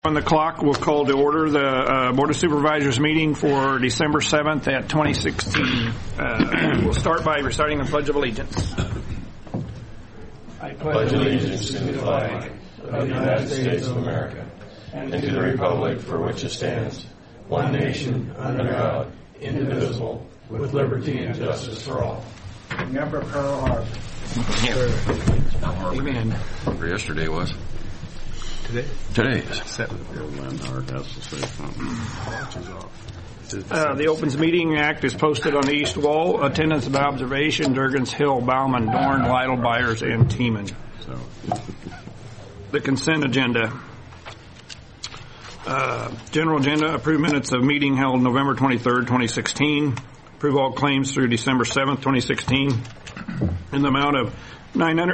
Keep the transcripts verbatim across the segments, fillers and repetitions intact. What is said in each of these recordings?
On the clock, we'll call to order the uh, Board of Supervisors meeting for December seventh at twenty sixteen. Uh, we'll start by reciting the Pledge of Allegiance. I pledge allegiance to the flag of the United States of America and to the republic for which it stands, one nation, under God, indivisible, with liberty and justice for all. Remember Pearl Harbor. Yeah. Amen. Or yesterday was. Today? Today is. Seven. Uh, the Opens Meeting Act is posted on the east wall. Attendance of observation, Durgans, Hill, Bauman, Dorn, Lytle, Byers, and Tiemann. The consent agenda. Uh, general agenda, approve minutes of meeting held November twenty-third, twenty sixteen. Approve all claims through December seventh, twenty sixteen in the amount of nine hundred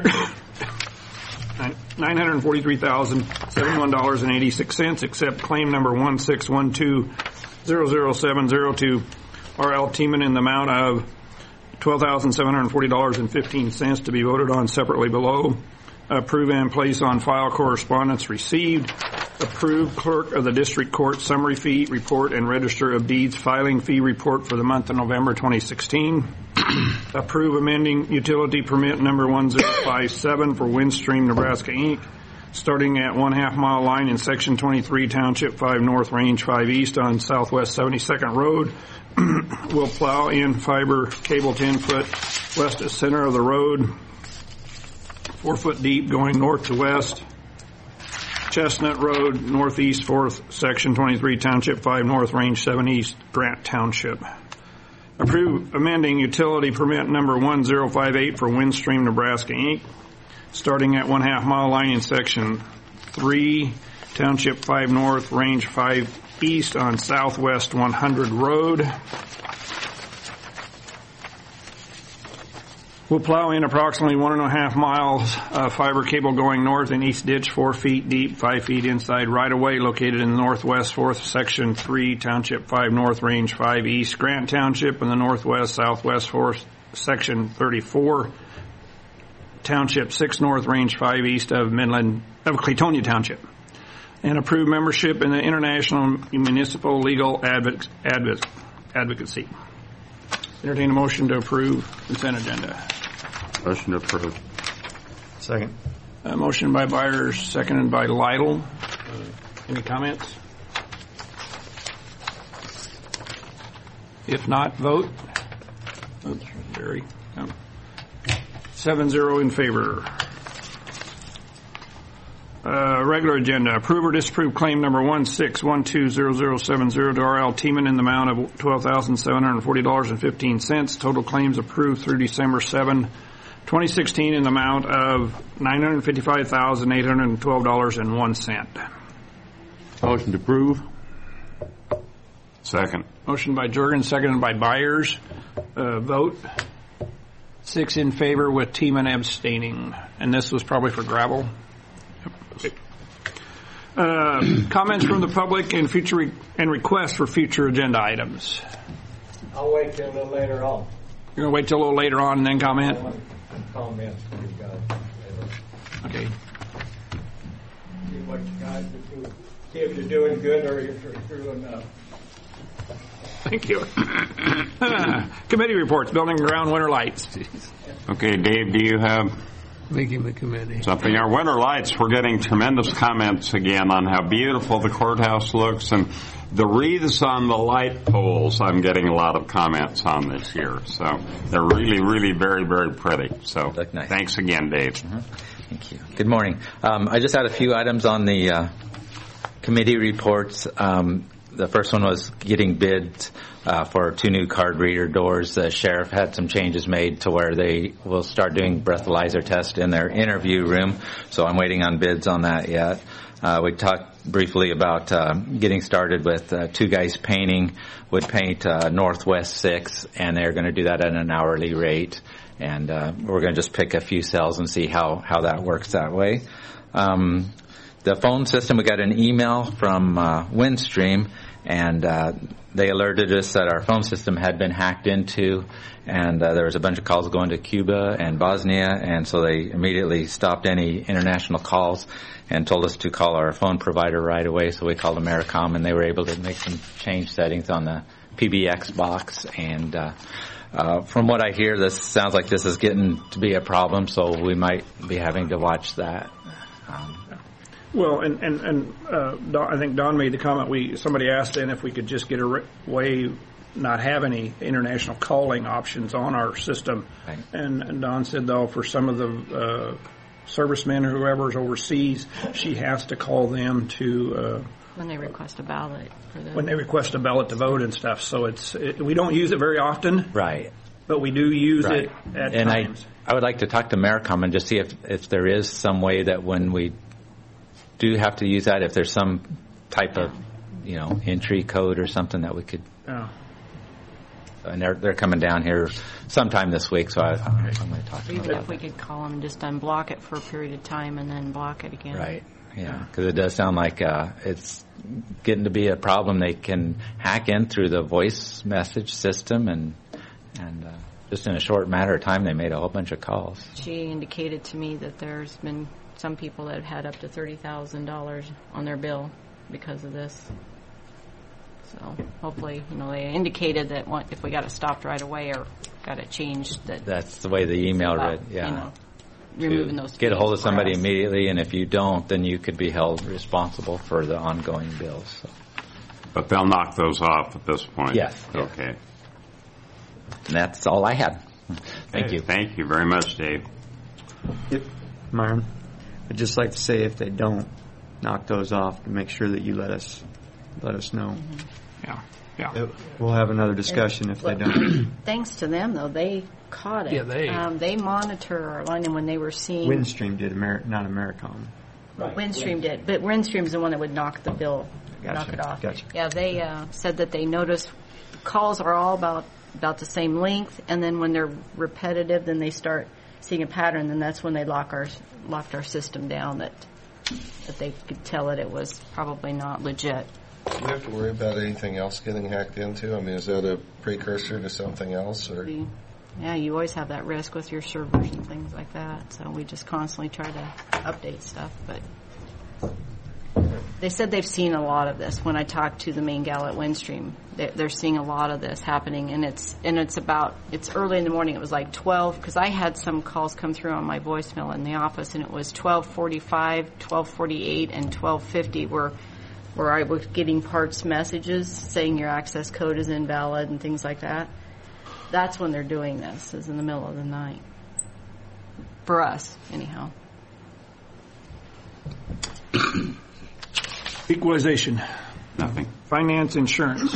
nine hundred forty-three thousand seventy-one dollars and eighty-six cents, except claim number one six one two zero zero seven zero two R L Tiemann in the amount of twelve thousand seven hundred forty dollars and fifteen cents to be voted on separately below. Approve and place on file correspondence received. Approve clerk of the district court summary fee report and register of deeds filing fee report for the month of November twenty sixteen. Approve amending utility permit number one zero five seven for Windstream, Nebraska, Incorporated, starting at one half mile line in section twenty-three, township five north, range five east on southwest seventy-second road. Will plow in fiber cable ten foot west of center of the road, four foot deep going north to west. Chestnut Road, northeast fourth, section twenty-three, township five north, range seven east, Grant Township. Approve amending utility permit number one zero five eight for Windstream, Nebraska, Incorporated, starting at one half mile line in section three, township five north, range five east on southwest one hundred road. We'll plow in approximately one and a half miles of fiber cable going north in east ditch, four feet deep, five feet inside right of way, located in the northwest fourth, section three, township five north, range five east, Grant Township, in the northwest southwest fourth, section thirty-four, township six north, range five east of Midland of Claytonia Township. And approve membership in the International Municipal Legal Advoc- Advoc- Advocacy. Entertain a motion to approve consent agenda. Motion to approve. Second. A motion by Byers, seconded by Lytle. Uh, any comments? If not, vote. Oops, Barry. No. Seven zero in favor. Uh, regular agenda. Approve or disapprove claim number one six one two zero zero seven zero to R L Tiemann in the amount of twelve thousand seven hundred forty dollars and fifteen cents. Total claims approved through December seventh, twenty sixteen in the amount of nine hundred fifty-five thousand eight hundred twelve dollars and one cent. Motion to approve. Second. Motion by Jurgen, seconded by Byers. Uh, vote. Six in favor with Tiemann abstaining. And this was probably for gravel. Uh, comments from the public and future re- and requests for future agenda items. I'll wait till a little later on. You're going to wait till a little later on and then comment? I want comments from you guys. Okay. See what you guys are doing. See if you're doing good or if you're screwing up. Thank you. Committee reports, building and ground winter lights. Okay, Dave, do you have making the committee something? Our winter lights, we're getting tremendous comments again on how beautiful the courthouse looks, and the wreaths on the light poles I'm getting a lot of comments on this year. So they're really, really very, very pretty. So look nice. Thanks again, Dave. Mm-hmm. Thank you. Good morning. Um, I just had a few items on the uh, committee reports. Um, the first one was getting bids uh, for two new card reader doors. The sheriff had some changes made to where they will start doing breathalyzer tests in their interview room. So I'm waiting on bids on that yet. Uh, we talked briefly about uh, getting started with uh, Two Guys Painting would paint uh, Northwest six, and they're going to do that at an hourly rate. And uh, we're going to just pick a few cells and see how, how that works that way. Um, the phone system, we got an email from uh, Windstream, and uh, they alerted us that our phone system had been hacked into, and uh, there was a bunch of calls going to Cuba and Bosnia, and so they immediately stopped any international calls and told us to call our phone provider right away. So we called Americom, and they were able to make some change settings on the P B X box. And uh, uh, from what I hear, this sounds like this is getting to be a problem, so we might be having to watch that. Um, Well, and and and uh, Don, I think Don made the comment. We somebody asked then if we could just get a re- way not have any international calling options on our system, Right. and, and Don said though for some of the uh, servicemen or whoever's overseas, she has to call them to uh, when they request a ballot for the when they request a ballot to vote and stuff. So it's it, we don't use it very often, right. but we do use Right. it at and times. I, I would like to talk to Americom and just see if, if there is some way that when we do have to use that, if there's some type of, you know, entry code or something that we could. Yeah. And they're they're coming down here sometime this week, so I, I'm going to talk to them even about if we that. could call them and just unblock it for a period of time and then block it again. Right. Yeah, because it does sound like uh, it's getting to be a problem. They can hack in through the voice message system, and and uh, just in a short matter of time, they made a whole bunch of calls. She indicated to me that there's been some people that have had up to thirty thousand dollars on their bill because of this. So hopefully, you know, they indicated that one, if we got it stopped right away or got it changed, that That's the way the email about, read. Yeah. you know, removing To those get a hold of fees for somebody us. immediately, and if you don't, then you could be held responsible for the ongoing bills. So. But they'll knock those off at this point. Yes. Okay. And that's all I had. Thank you. Thank you very much, Dave. If, Myron, I'd just like to say if they don't knock those off, to make sure that you let us let us know. Yeah. Yeah. We'll have another discussion if they don't. Thanks to them, though, they caught it. Yeah, they- Um, they monitor our line, and when they were seeing Windstream did, Amer- not Americom. Windstream did, but Windstream's the one that would knock the bill, Gotcha, knock it off. gotcha. Yeah, they uh, said that they noticed the calls are all about about the same length, and then when they're repetitive, then they start seeing a pattern, and that's when they lock our locked our system down. That that they could tell that it was probably not legit. Do we have to worry about anything else getting hacked into? I mean, is that a precursor to something else? Or We- Yeah, you always have that risk with your servers and things like that. So we just constantly try to update stuff. But they said they've seen a lot of this. When I talked to the main gal at Windstream, they- they're seeing a lot of this happening, and it's and it's about it's early in the morning. It was like twelve because I had some calls come through on my voicemail in the office, and it was twelve forty-five, twelve forty-eight, and twelve fifty where where I was getting parts messages saying your access code is invalid and things like that. That's when they're doing this, is in the middle of the night. For us, anyhow. Equalization. Nothing. Finance, insurance.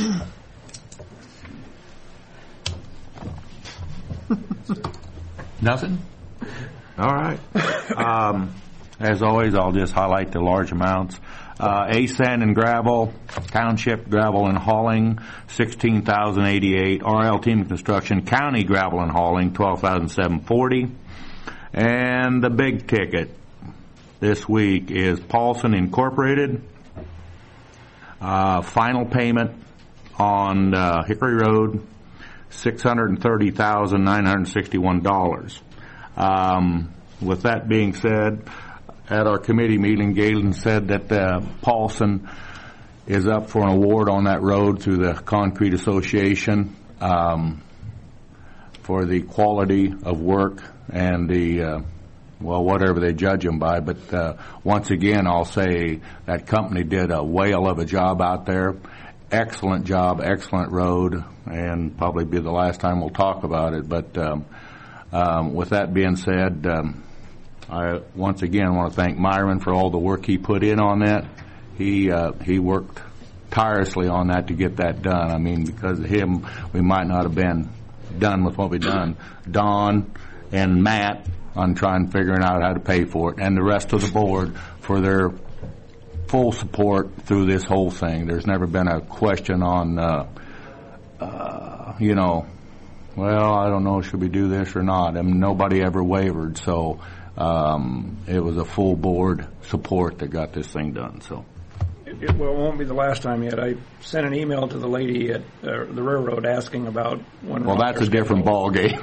Nothing? All right. Um, as always, I'll just highlight the large amounts. Uh, A Sand and Gravel, Township Gravel and Hauling, sixteen thousand eighty-eight. R L Team Construction, County Gravel and Hauling, twelve thousand seven hundred forty. And the big ticket this week is Paulson Incorporated. Uh, final payment on uh, Hickory Road, six hundred thirty thousand nine hundred sixty-one dollars. Um, with that being said, at our committee meeting, Galen said that uh, Paulson is up for an award on that road through the Concrete Association um, for the quality of work and the, uh, well, whatever they judge them by. But uh, once again, I'll say that company did a whale of a job out there. Excellent job, excellent road, and probably be the last time we'll talk about it. But um, um, with that being said, um, I once again want to thank Myron for all the work he put in on that. He uh, he worked tirelessly on that to get that done. I mean, because of him, we might not have been done with what we've done. Don and Matt on trying figuring out how to pay for it, and the rest of the board for their full support through this whole thing. There's never been a question on, uh, uh, you know, well, I don't know, should we do this or not? I mean, nobody ever wavered, so um, it was a full board support that got this thing done. So, it, well, it won't be the last time yet. I sent an email to the lady at uh, the railroad asking about when. Well, that's a different ball game.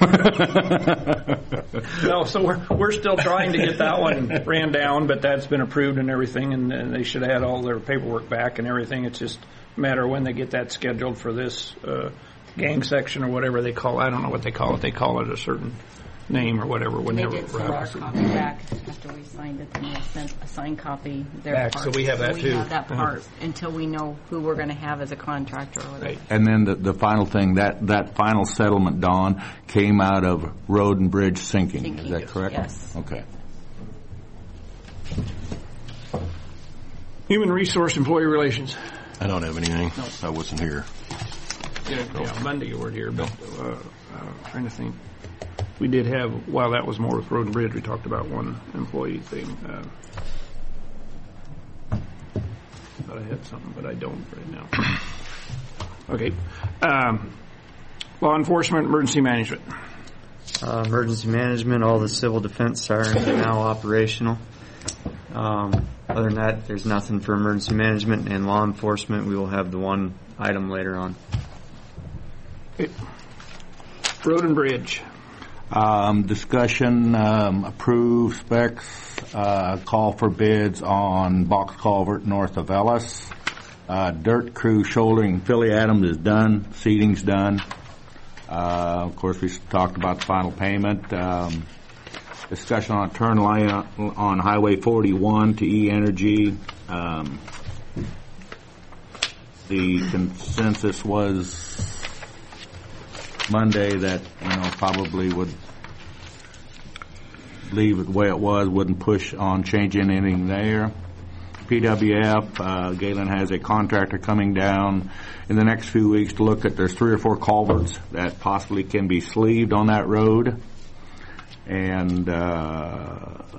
No, so we're we're still trying to get that one ran down, but that's been approved and everything, and, and they should have had all their paperwork back and everything. It's just a matter of when they get that scheduled for this uh, gang section or whatever they call it. I don't know what they call it. They call it a certain name or whatever. When They they did send our copy back after we signed it, then they sent a signed copy their Back, part. so we have that we too. have that Uh-huh. part until we know who we're going to have as a contractor or whatever. Right. And then the, the final thing, that, that final settlement, Don, came out of road and bridge sinking. Sinking, Is that correct? yes. Okay. Human resource employee relations. I don't have anything. I wasn't here. Yeah, yeah, Monday you were here, but uh, uh, trying to think. We did have, while that was more with Road and Bridge, we talked about one employee thing. Uh, thought I had something, but I don't right now. Okay. Um, law enforcement, emergency management. Uh, emergency management, all the civil defense sirens are now operational. Um, other than that, there's nothing for emergency management and law enforcement. We will have the one item later on. Okay. Road and Bridge. Um, discussion, um, approve specs, uh, call for bids on box culvert north of Ellis. Uh, dirt crew shouldering Philly Adams is done. Seating's done. Uh, of course, we talked about the final payment. Um, discussion on a turn lane on, on Highway forty-one to E Energy. Um, the consensus was Monday that, you know, probably would leave it the way it was, wouldn't push on changing anything there. P W F, uh, Galen has a contractor coming down in the next few weeks to look at, there's three or four culverts that possibly can be sleeved on that road. And, uh,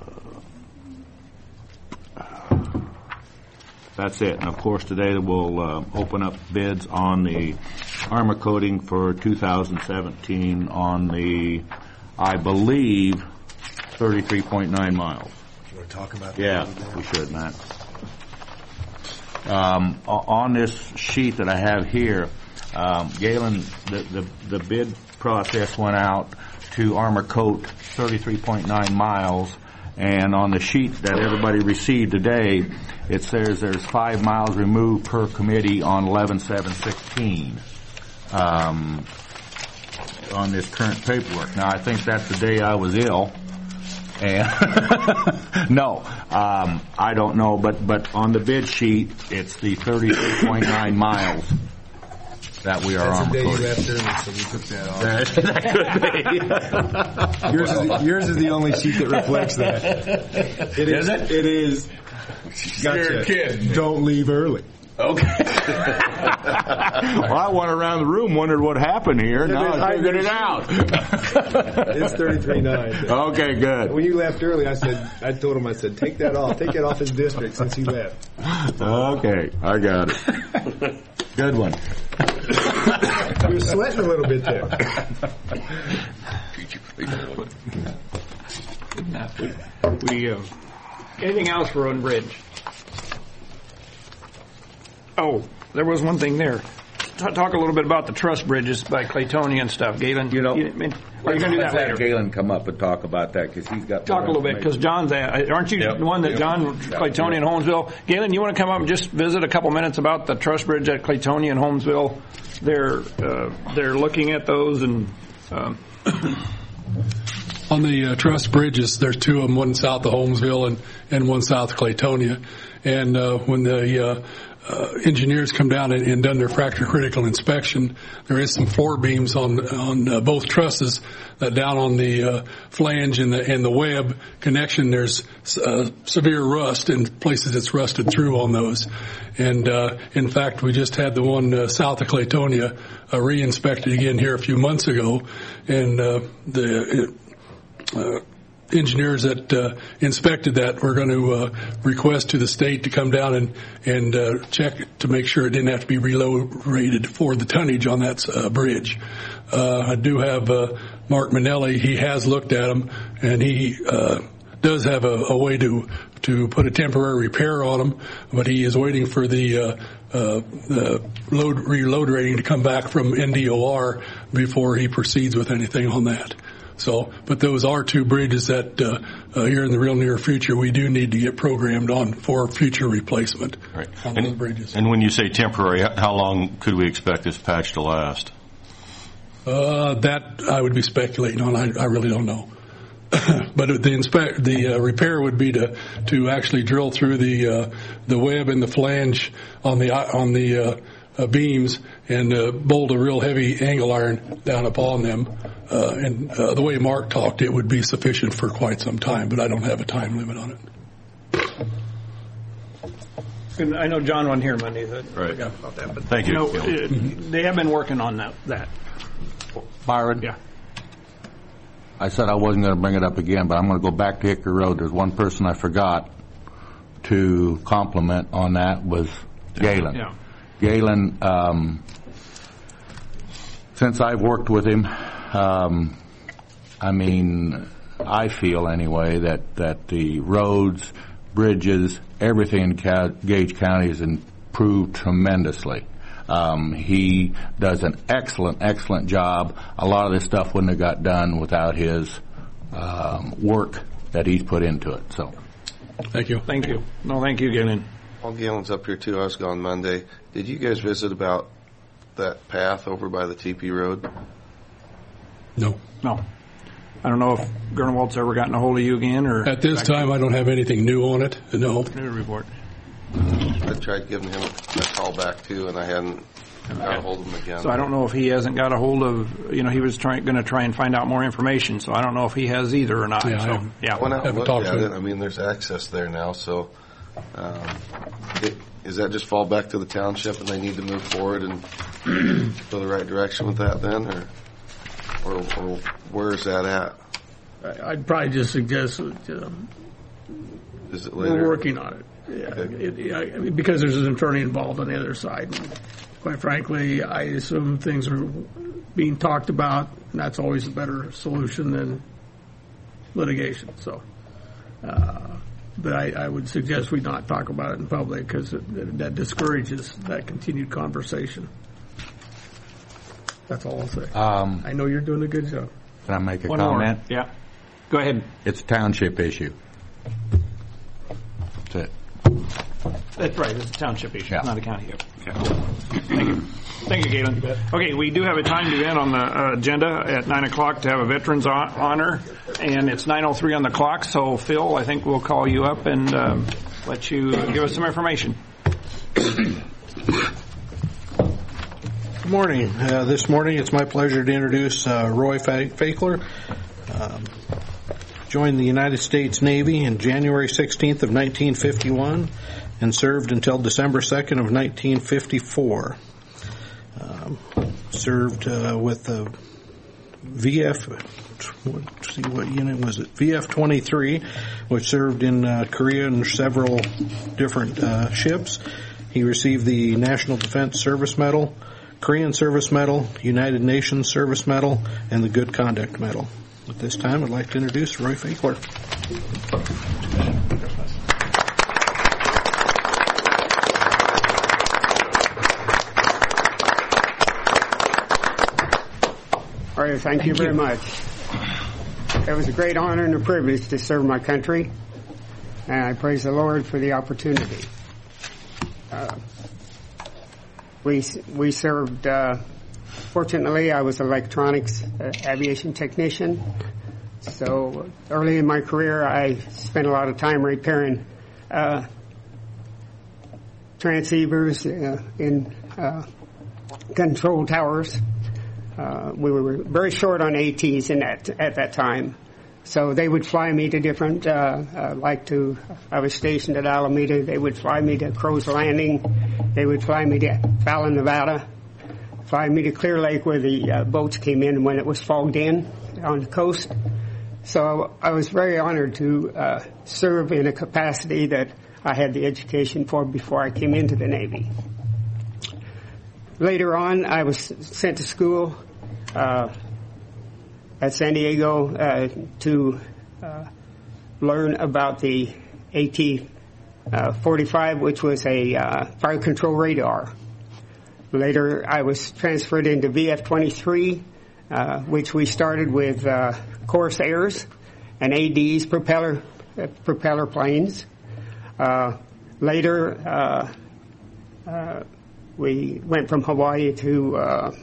that's it. And of course, today we'll uh, open up bids on the armor coating for two thousand seventeen on the, I believe, thirty-three point nine miles. You want to talk about that? Yeah, we should, Matt. Um, o- on this sheet that I have here, um, Galen, the, the, the bid process went out to armor coat thirty-three point nine miles. And on the sheet that everybody received today, it says there's five miles removed per committee on eleven seven sixteen um, on this current paperwork. Now, I think that's the day I was ill. And no, um, I don't know, but, but on the bid sheet, it's the thirty-three point nine miles that we are That's armor the day you coating. left early, so we took that off. That could be. yours, is the, yours is the only sheet that reflects that. It is. Is it? It is. Gotcha. You're a kid. Don't leave early. Okay. Well, I went around the room, wondered what happened here. Now I figured it out. It's thirty-three nine. Okay, good. When you left early, I said, I told him, I said, take that off. Take that off his district since he left. Okay, I got it. Good one. You were sweating a little bit there. We, uh, anything else for Road and Bridge? Oh, there was one thing there. T- talk a little bit about the truss bridges by Claytonia and stuff. Galen, You know, are you going to do that later? Galen come up and talk about that because he's got Talk a little bit, because John's at, aren't you Yep. the one that Yep. John, Claytonia and Holmesville? Galen, you want to come up and just visit a couple minutes about the truss bridge at Claytonia and Holmesville? They're, uh, they're looking at those and, um, On the uh, truss bridges, there's two of them, one south of Holmesville and, and one south of Claytonia. And uh, when the uh, uh, engineers come down and, and done their fracture critical inspection, there is some floor beams on on uh, both trusses that down on the uh, flange and the and the web connection. There's uh, severe rust in places it's rusted through on those. And uh, in fact, we just had the one uh, south of Claytonia uh, re-inspected again here a few months ago, and uh, the uh, engineers that uh, inspected that were going to uh, request to the state to come down and and uh, check to make sure it didn't have to be relocated for the tonnage on that uh, bridge. Uh, I do have uh, Mark Manelli. He has looked at them, and he uh, does have a, a way to to put a temporary repair on them, but he is waiting for the uh, uh, the load reload rating to come back from N D O R before he proceeds with anything on that. So, but those are two bridges that uh, uh, here in the real near future we do need to get programmed on for future replacement right. on and, those bridges. And when you say temporary, how long could we expect this patch to last? Uh, that I would be speculating on. I, I really don't know. But the inspect, the uh, repair would be to to actually drill through the uh, the web and the flange on the on the uh, uh, beams and uh, bolt a real heavy angle iron down upon them. Uh, and uh, the way Mark talked, it would be sufficient for quite some time, but I don't have a time limit on it. And I know John wasn't here Monday. So I right. forgot about that. But Thank you. know, it, they have been working on that. that. Byron? Yeah. I said I wasn't going to bring it up again, but I'm going to go back to Hickory Road. There's one person I forgot to compliment on that was Galen. Yeah. Galen, um, since I've worked with him, um, I mean, I feel anyway that, that the roads, bridges, everything in Ca- Gage County has improved tremendously. Um, he does an excellent, excellent job. A lot of this stuff wouldn't have got done without his um, work that he's put into it. So, thank you. Thank you. No, thank you, Galen. Paul Galen's up here too. I was gone Monday. Did you guys visit about that path over by the T P Road? No. No. I don't know if Gernwald's ever gotten a hold of you again, or at this time I don't have anything new on it. No. New report. I tried giving him a call back too, and I hadn't got a hold of him again. So I don't know if he hasn't got a hold of, you know, he was trying, going to try and find out more information. So I don't know if he has either or not. Yeah, so, I yeah. I went out and Haven't looked talked at to it. him. I mean, there's access there now. So um, it, does that just fall back to the township, and they need to move forward and go the right direction with that then, or or, or where is that at? I'd probably just suggest that um, Is it later? we're working on it. Yeah, Okay. it, I mean, because there's an attorney involved on the other side. And quite frankly, I assume things are being talked about, and that's always a better solution than litigation. So, uh, but I, I would suggest we not talk about it in public because that discourages that continued conversation. That's all I'll say. um, I know you're doing a good job. can I make a One comment? more. Yeah. Go ahead. It's a township issue. That's it. That's right. It's a township issue, Yeah. not a county issue. Okay. Thank you. Thank you, Galen. Okay, we do have a time event on the uh, agenda at nine o'clock to have a veterans hon- honor, and it's nine oh three on the clock. So, Phil, I think we'll call you up and um, let you give us some information. Good morning. Uh, this morning, it's my pleasure to introduce uh, Roy Fakler. Um, joined the United States Navy in January sixteenth of nineteen fifty-one and served until December second of nineteen fifty-four. Um, served uh, with the V F, let's see what unit was it, V F twenty-three, which served in uh, Korea in several different uh, ships. He received the National Defense Service Medal, Korean Service Medal, United Nations Service Medal, and the Good Conduct Medal. At this time, I'd like to introduce Roy Fakler. All right, thank you very much. It was a great honor and a privilege to serve my country, and I praise the Lord for the opportunity. Uh, we we served. Uh, fortunately, I was an electronics uh, aviation technician. So early in my career, I spent a lot of time repairing uh, transceivers uh, in uh, control towers. Uh, we were very short on A Ts in that at that time, so they would fly me to different, uh, uh, like to, I was stationed at Alameda, they would fly me to Crow's Landing, they would fly me to Fallon, Nevada, fly me to Clear Lake where the uh, boats came in when it was fogged in on the coast. So I was very honored to uh, serve in a capacity that I had the education for before I came into the Navy. Later on, I was sent to school uh, at San Diego uh, to uh, learn about the A T forty-five, which was a uh, fire control radar. Later, I was transferred into V F twenty-three, uh, which we started with uh, Corsairs and A Ds, propeller uh, propeller planes. Uh, later, uh, uh, we went from Hawaii to uh,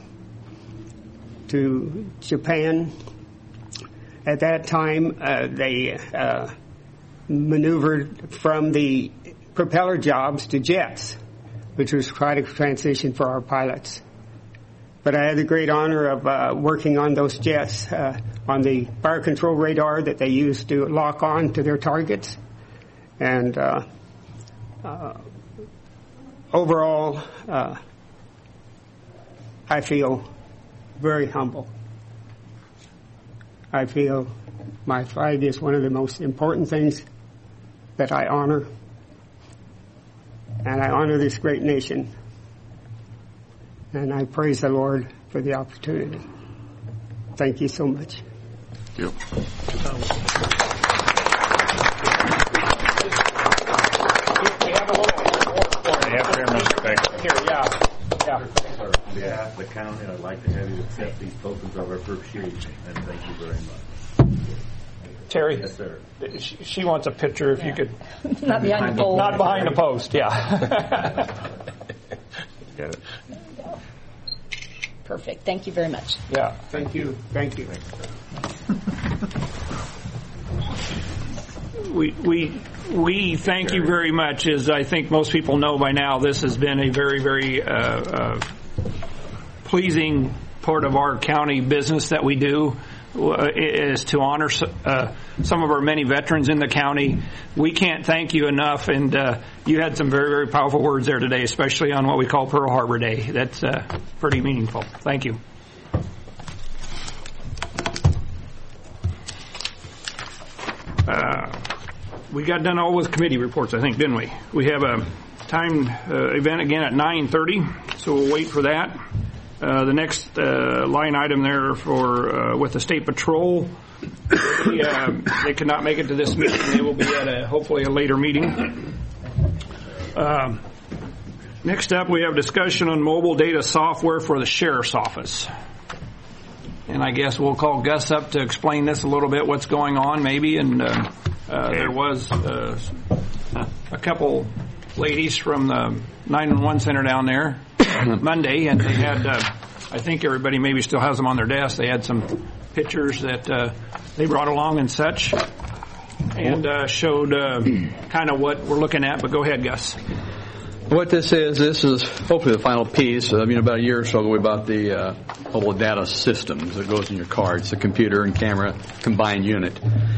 to Japan. At that time, uh, they uh, maneuvered from the propeller jobs to jets, which was quite a transition for our pilots. But I had the great honor of uh, working on those jets, uh, on the fire control radar that they used to lock on to their targets. And uh, uh, overall, uh, I feel very humble. I feel my flag is one of the most important things that I honor. And I honor this great nation. And I praise the Lord for the opportunity. Thank you so much. Thank you. We have a little Yeah, Chairman. here, yeah. Yeah. On behalf of the county, I'd like to have you accept these tokens of our appreciation, and thank you very much. Terry? Yes, sir. She, she wants a picture, if you could. Not behind the pole. Not behind the post, yeah. Get it. Perfect. Thank you very much. Yeah. Thank you. Thank you. We, we, we thank you very much. As I think most people know by now, this has been a very, very uh, uh, pleasing part of our county business that we do. Uh, is to honor uh, some of our many veterans in the county. We can't thank you enough, and uh, you had some very, very powerful words there today, especially on what we call Pearl Harbor Day. That's uh, pretty meaningful. Thank you. Uh, we got done all with committee reports, I think, didn't we? We have a timed uh, event again at nine thirty, so we'll wait for that. Uh, the next uh, line item there for uh, with the State Patrol, they, uh, they could not make it to this meeting. They will be at a hopefully a later meeting. Uh, next up, we have discussion on mobile data software for the Sheriff's Office. And I guess we'll call Gus up to explain this a little bit, what's going on maybe. And uh, uh, there was uh, a couple ladies from the nine one one center down there Monday, and they had, uh, I think everybody maybe still has them on their desk. They had some pictures that uh, they brought along and such, and uh, showed uh, kind of what we're looking at. But go ahead, Gus. What this is, this is hopefully the final piece. I mean, about a year or so ago, we bought the uh, mobile data systems that goes in your car. It's a computer and camera combined unit.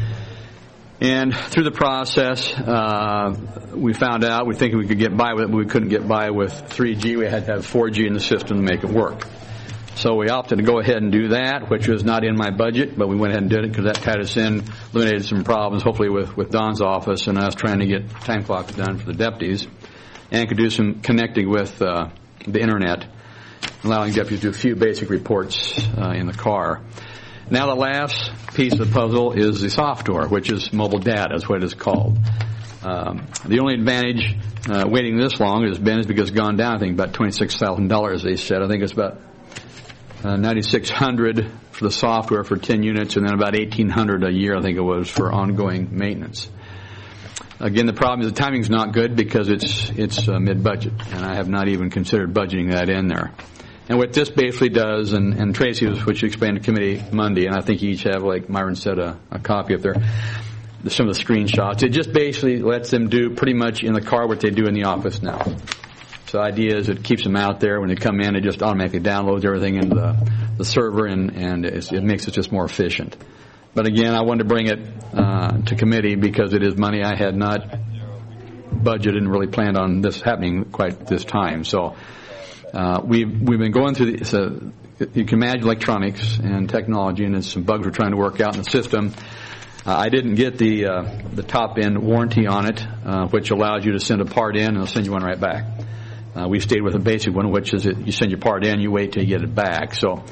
And through the process, uh, we found out we think we could get by with it, but we couldn't get by with three G. We had to have four G in the system to make it work. So we opted to go ahead and do that, which was not in my budget, but we went ahead and did it because that tied us in, eliminated some problems, hopefully with, with Don's office and us trying to get time clocks done for the deputies, and could do some connecting with uh, the Internet, allowing deputies to do a few basic reports uh, in the car. Now the last piece of the puzzle is the software, which is mobile data, is what it is called. Um, the only advantage uh, waiting this long has been is because it's gone down, I think, about twenty-six thousand dollars, they said. I think it's about uh, nine thousand six hundred dollars for the software for ten units, and then about eighteen hundred dollars a year, I think it was, for ongoing maintenance. Again, the problem is the timing's not good because it's it's uh, mid-budget, and I have not even considered budgeting that in there. And what this basically does, and, and Tracy was, which explained to committee Monday, and I think you each have, like Myron said, a, a copy up there, some of the screenshots. It just basically lets them do pretty much in the car what they do in the office now. So the idea is it keeps them out there. When they come in, it just automatically downloads everything into the, the server, and, and it's, it makes it just more efficient. But again, I wanted to bring it uh, to committee because it is money I had not budgeted and really planned on this happening quite this time. So uh, we've we've been going through the, so you can imagine electronics and technology, and there's some bugs we're trying to work out in the system. Uh, I didn't get the uh, the top end warranty on it, uh, which allows you to send a part in and they'll send you one right back. Uh, we stayed with a basic one, which is that you send your part in, you wait till you get it back. So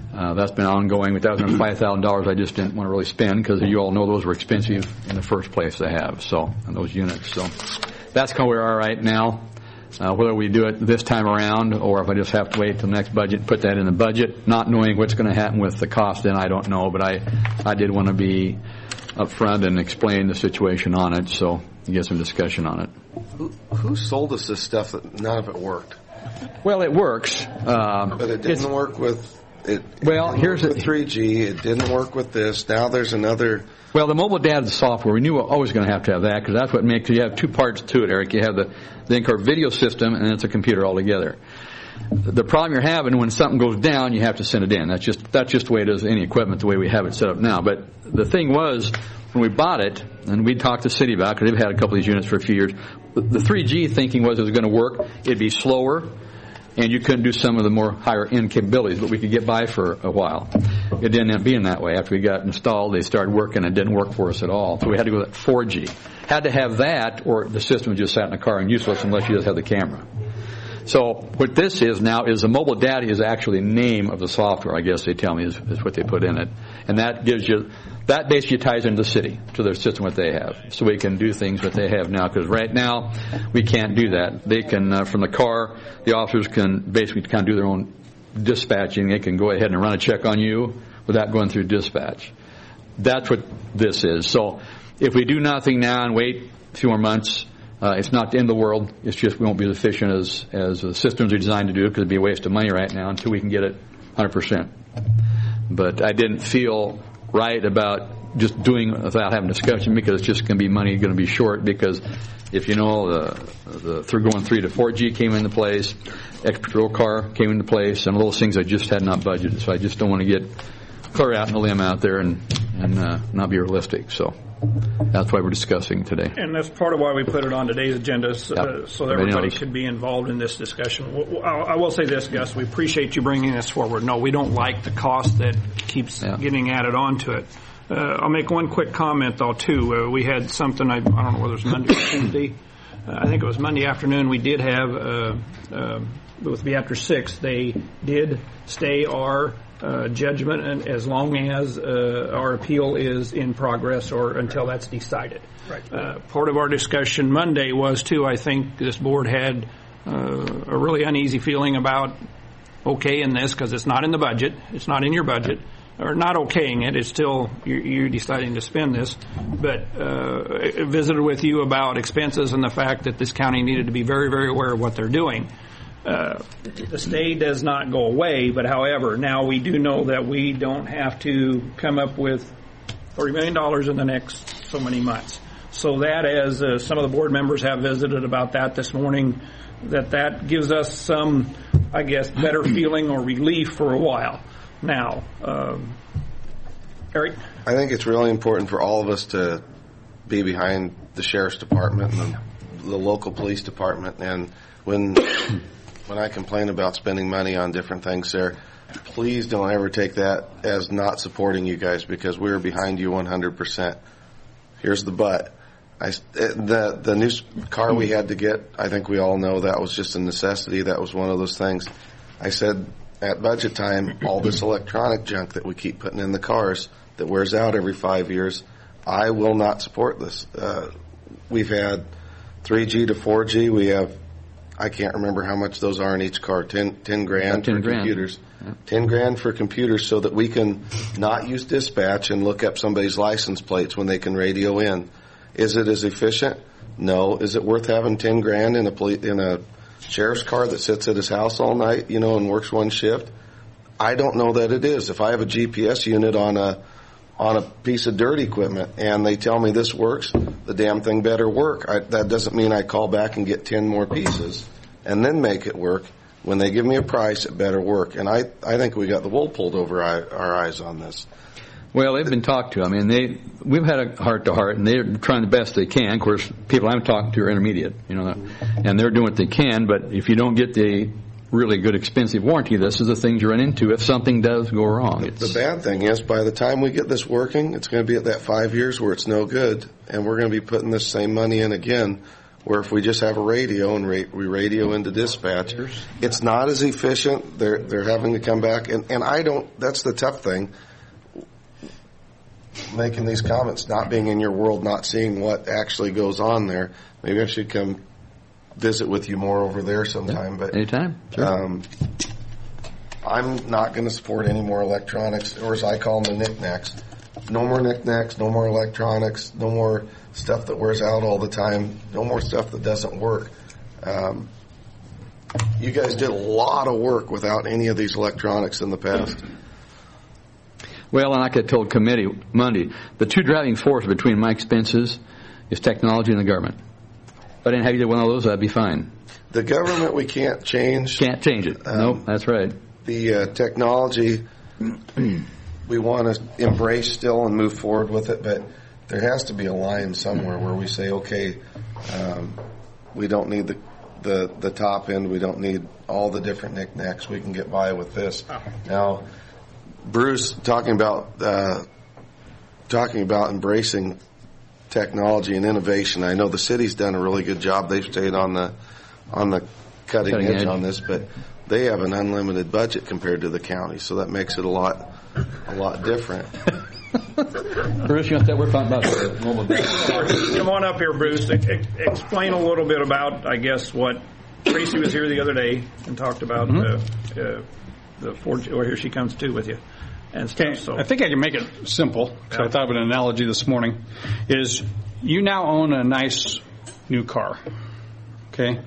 Uh, that's been ongoing. With that was five thousand dollars I just didn't want to really spend because you all know those were expensive in the first place to have, so, and those units. So that's kind of where we are right now. Uh, whether we do it this time around or if I just have to wait till the next budget and put that in the budget, not knowing what's going to happen with the cost, then I don't know. But I, I did want to be up front and explain the situation on it, so you get some discussion on it. Who, who sold us this stuff that none of it worked? Well, it works. Um, but it didn't work with it. Well, it here's with three G. It didn't work with this. Now there's another. Well, the mobile data software, we knew we were always going to have to have that because that's what makes, you have two parts to it, Eric. You have the, the in-car video system and then it's a computer altogether. The problem you're having when something goes down, you have to send it in. That's just, that's just the way it is any equipment, the way we have it set up now. But the thing was, when we bought it, and we talked to the city about it because they've had a couple of these units for a few years, the, the three G thinking was it was going to work. It'd be slower, and you couldn't do some of the more higher-end capabilities, but we could get by for a while. It didn't end up being that way. After we got installed, they started working, and it didn't work for us at all. So we had to go with four G. Had to have that, or the system just sat in the car and useless unless you just had the camera. So what this is now is the mobile data is actually the name of the software, I guess they tell me, is, is what they put in it. And that gives you, that basically ties into the city, to their system, what they have. So we can do things that they have now, because right now we can't do that. They can, uh, from the car, the officers can basically kind of do their own dispatching. They can go ahead and run a check on you without going through dispatch. That's what this is. So if we do nothing now and wait a few more months, Uh, it's not the end of the world. It's just we won't be as efficient as, as the systems are designed to do because it'd be a waste of money right now until we can get it one hundred percent. But I didn't feel right about just doing it without having a discussion because it's just going to be money going to be short because if you know the, the through going three to four G came into place, X-Patrol car came into place, and all those things I just had not budgeted. So I just don't want to get clear out in the limb out there and, and uh, not be realistic. So that's why we're discussing today. And that's part of why we put it on today's agenda, so, yep. uh, so that everybody could be involved in this discussion. I will say this, Gus, we appreciate you bringing this forward. No, we don't like the cost that keeps yeah. getting added onto it. Uh, I'll make one quick comment, though, too. Uh, we had something, I, I don't know whether it was Monday or Tuesday. Uh, I think it was Monday afternoon. We did have, uh, uh, it would be after six, they did stay our Uh, judgment, and as long as uh, our appeal is in progress or until that's decided. Right. Uh, part of our discussion Monday was too. I think this board had uh, a really uneasy feeling about okaying this because it's not in the budget. It's not in your budget, or not okaying it. It's still you, you deciding to spend this. But uh, I visited with you about expenses and the fact that this county needed to be very, very aware of what they're doing. Uh, the stay does not go away, but however, now we do know that we don't have to come up with thirty million dollars in the next so many months. So that, as uh, some of the board members have visited about that this morning, that that gives us some, I guess, better feeling or relief for a while. Now, um, Eric? I think it's really important for all of us to be behind the sheriff's department and the, the local police department. And when when I complain about spending money on different things there, please don't ever take that as not supporting you guys, because we're behind you one hundred percent. Here's the but. I, the, the new car we had to get, I think we all know that was just a necessity. That was one of those things. I said at budget time, all this electronic junk that we keep putting in the cars that wears out every five years, I will not support this. Uh, we've had three G to four G. We have, I can't remember how much those are in each car, ten, ten grand ten for grand. computers. Yeah. ten grand for computers so that we can not use dispatch and look up somebody's license plates when they can radio in. Is it as efficient? No. Is it worth having ten grand in a poli- in a sheriff's car that sits at his house all night, you know, and works one shift? I don't know that it is. If I have a G P S unit on a on a piece of dirt equipment and they tell me this works, the damn thing better work. I, that doesn't mean I call back and get ten more pieces and then make it work. When they give me a price, it better work. And I, I think we got the wool pulled over our, our eyes on this. Well, they've been talked to. I mean, they we've had a heart-to-heart, and they're trying the best they can. Of course, people I'm talking to are intermediate, you know, and they're doing what they can. But if you don't get the really good, expensive warranty, this is the things you run into if something does go wrong. The, the bad thing is, by the time we get this working, it's going to be at that five years where it's no good, and we're going to be putting this same money in again where if we just have a radio and ra- we radio into dispatch, it's not as efficient. They're they're having to come back, and, and I don't. That's the tough thing. Making these comments, not being in your world, not seeing what actually goes on there. Maybe I should come visit with you more over there sometime. But anytime, sure. Um, I'm not going to support any more electronics, or as I call them, the knickknacks. No more knickknacks, no more electronics, no more stuff that wears out all the time, no more stuff that doesn't work. Um, you guys did a lot of work without any of these electronics in the past. Well, and like I told committee Monday, the two driving forces between my expenses is technology and the government. If I didn't have either one of those, I'd be fine. The government we can't change. Can't change it. Um, nope, that's right. The uh, technology we want to embrace still and move forward with it, but there has to be a line somewhere where we say, okay, um, we don't need the, the the top end, we don't need all the different knickknacks, we can get by with this. Now, Bruce, talking about uh, talking about embracing technology and innovation, I know the city's done a really good job. They've stayed on the on the cutting, cutting edge, edge on this, but they have an unlimited budget compared to the county, so that makes it a lot a lot different. Bruce, you want that? We're talking about the mobile data. Come on up here, Bruce. E- explain a little bit about, I guess, what Tracy was here the other day and talked about. Mm-hmm. uh, uh, the four, or here she comes too with you. And stuff, okay, so. I think I can make it simple, because yeah. I thought of an analogy this morning, is you now own a nice new car, okay?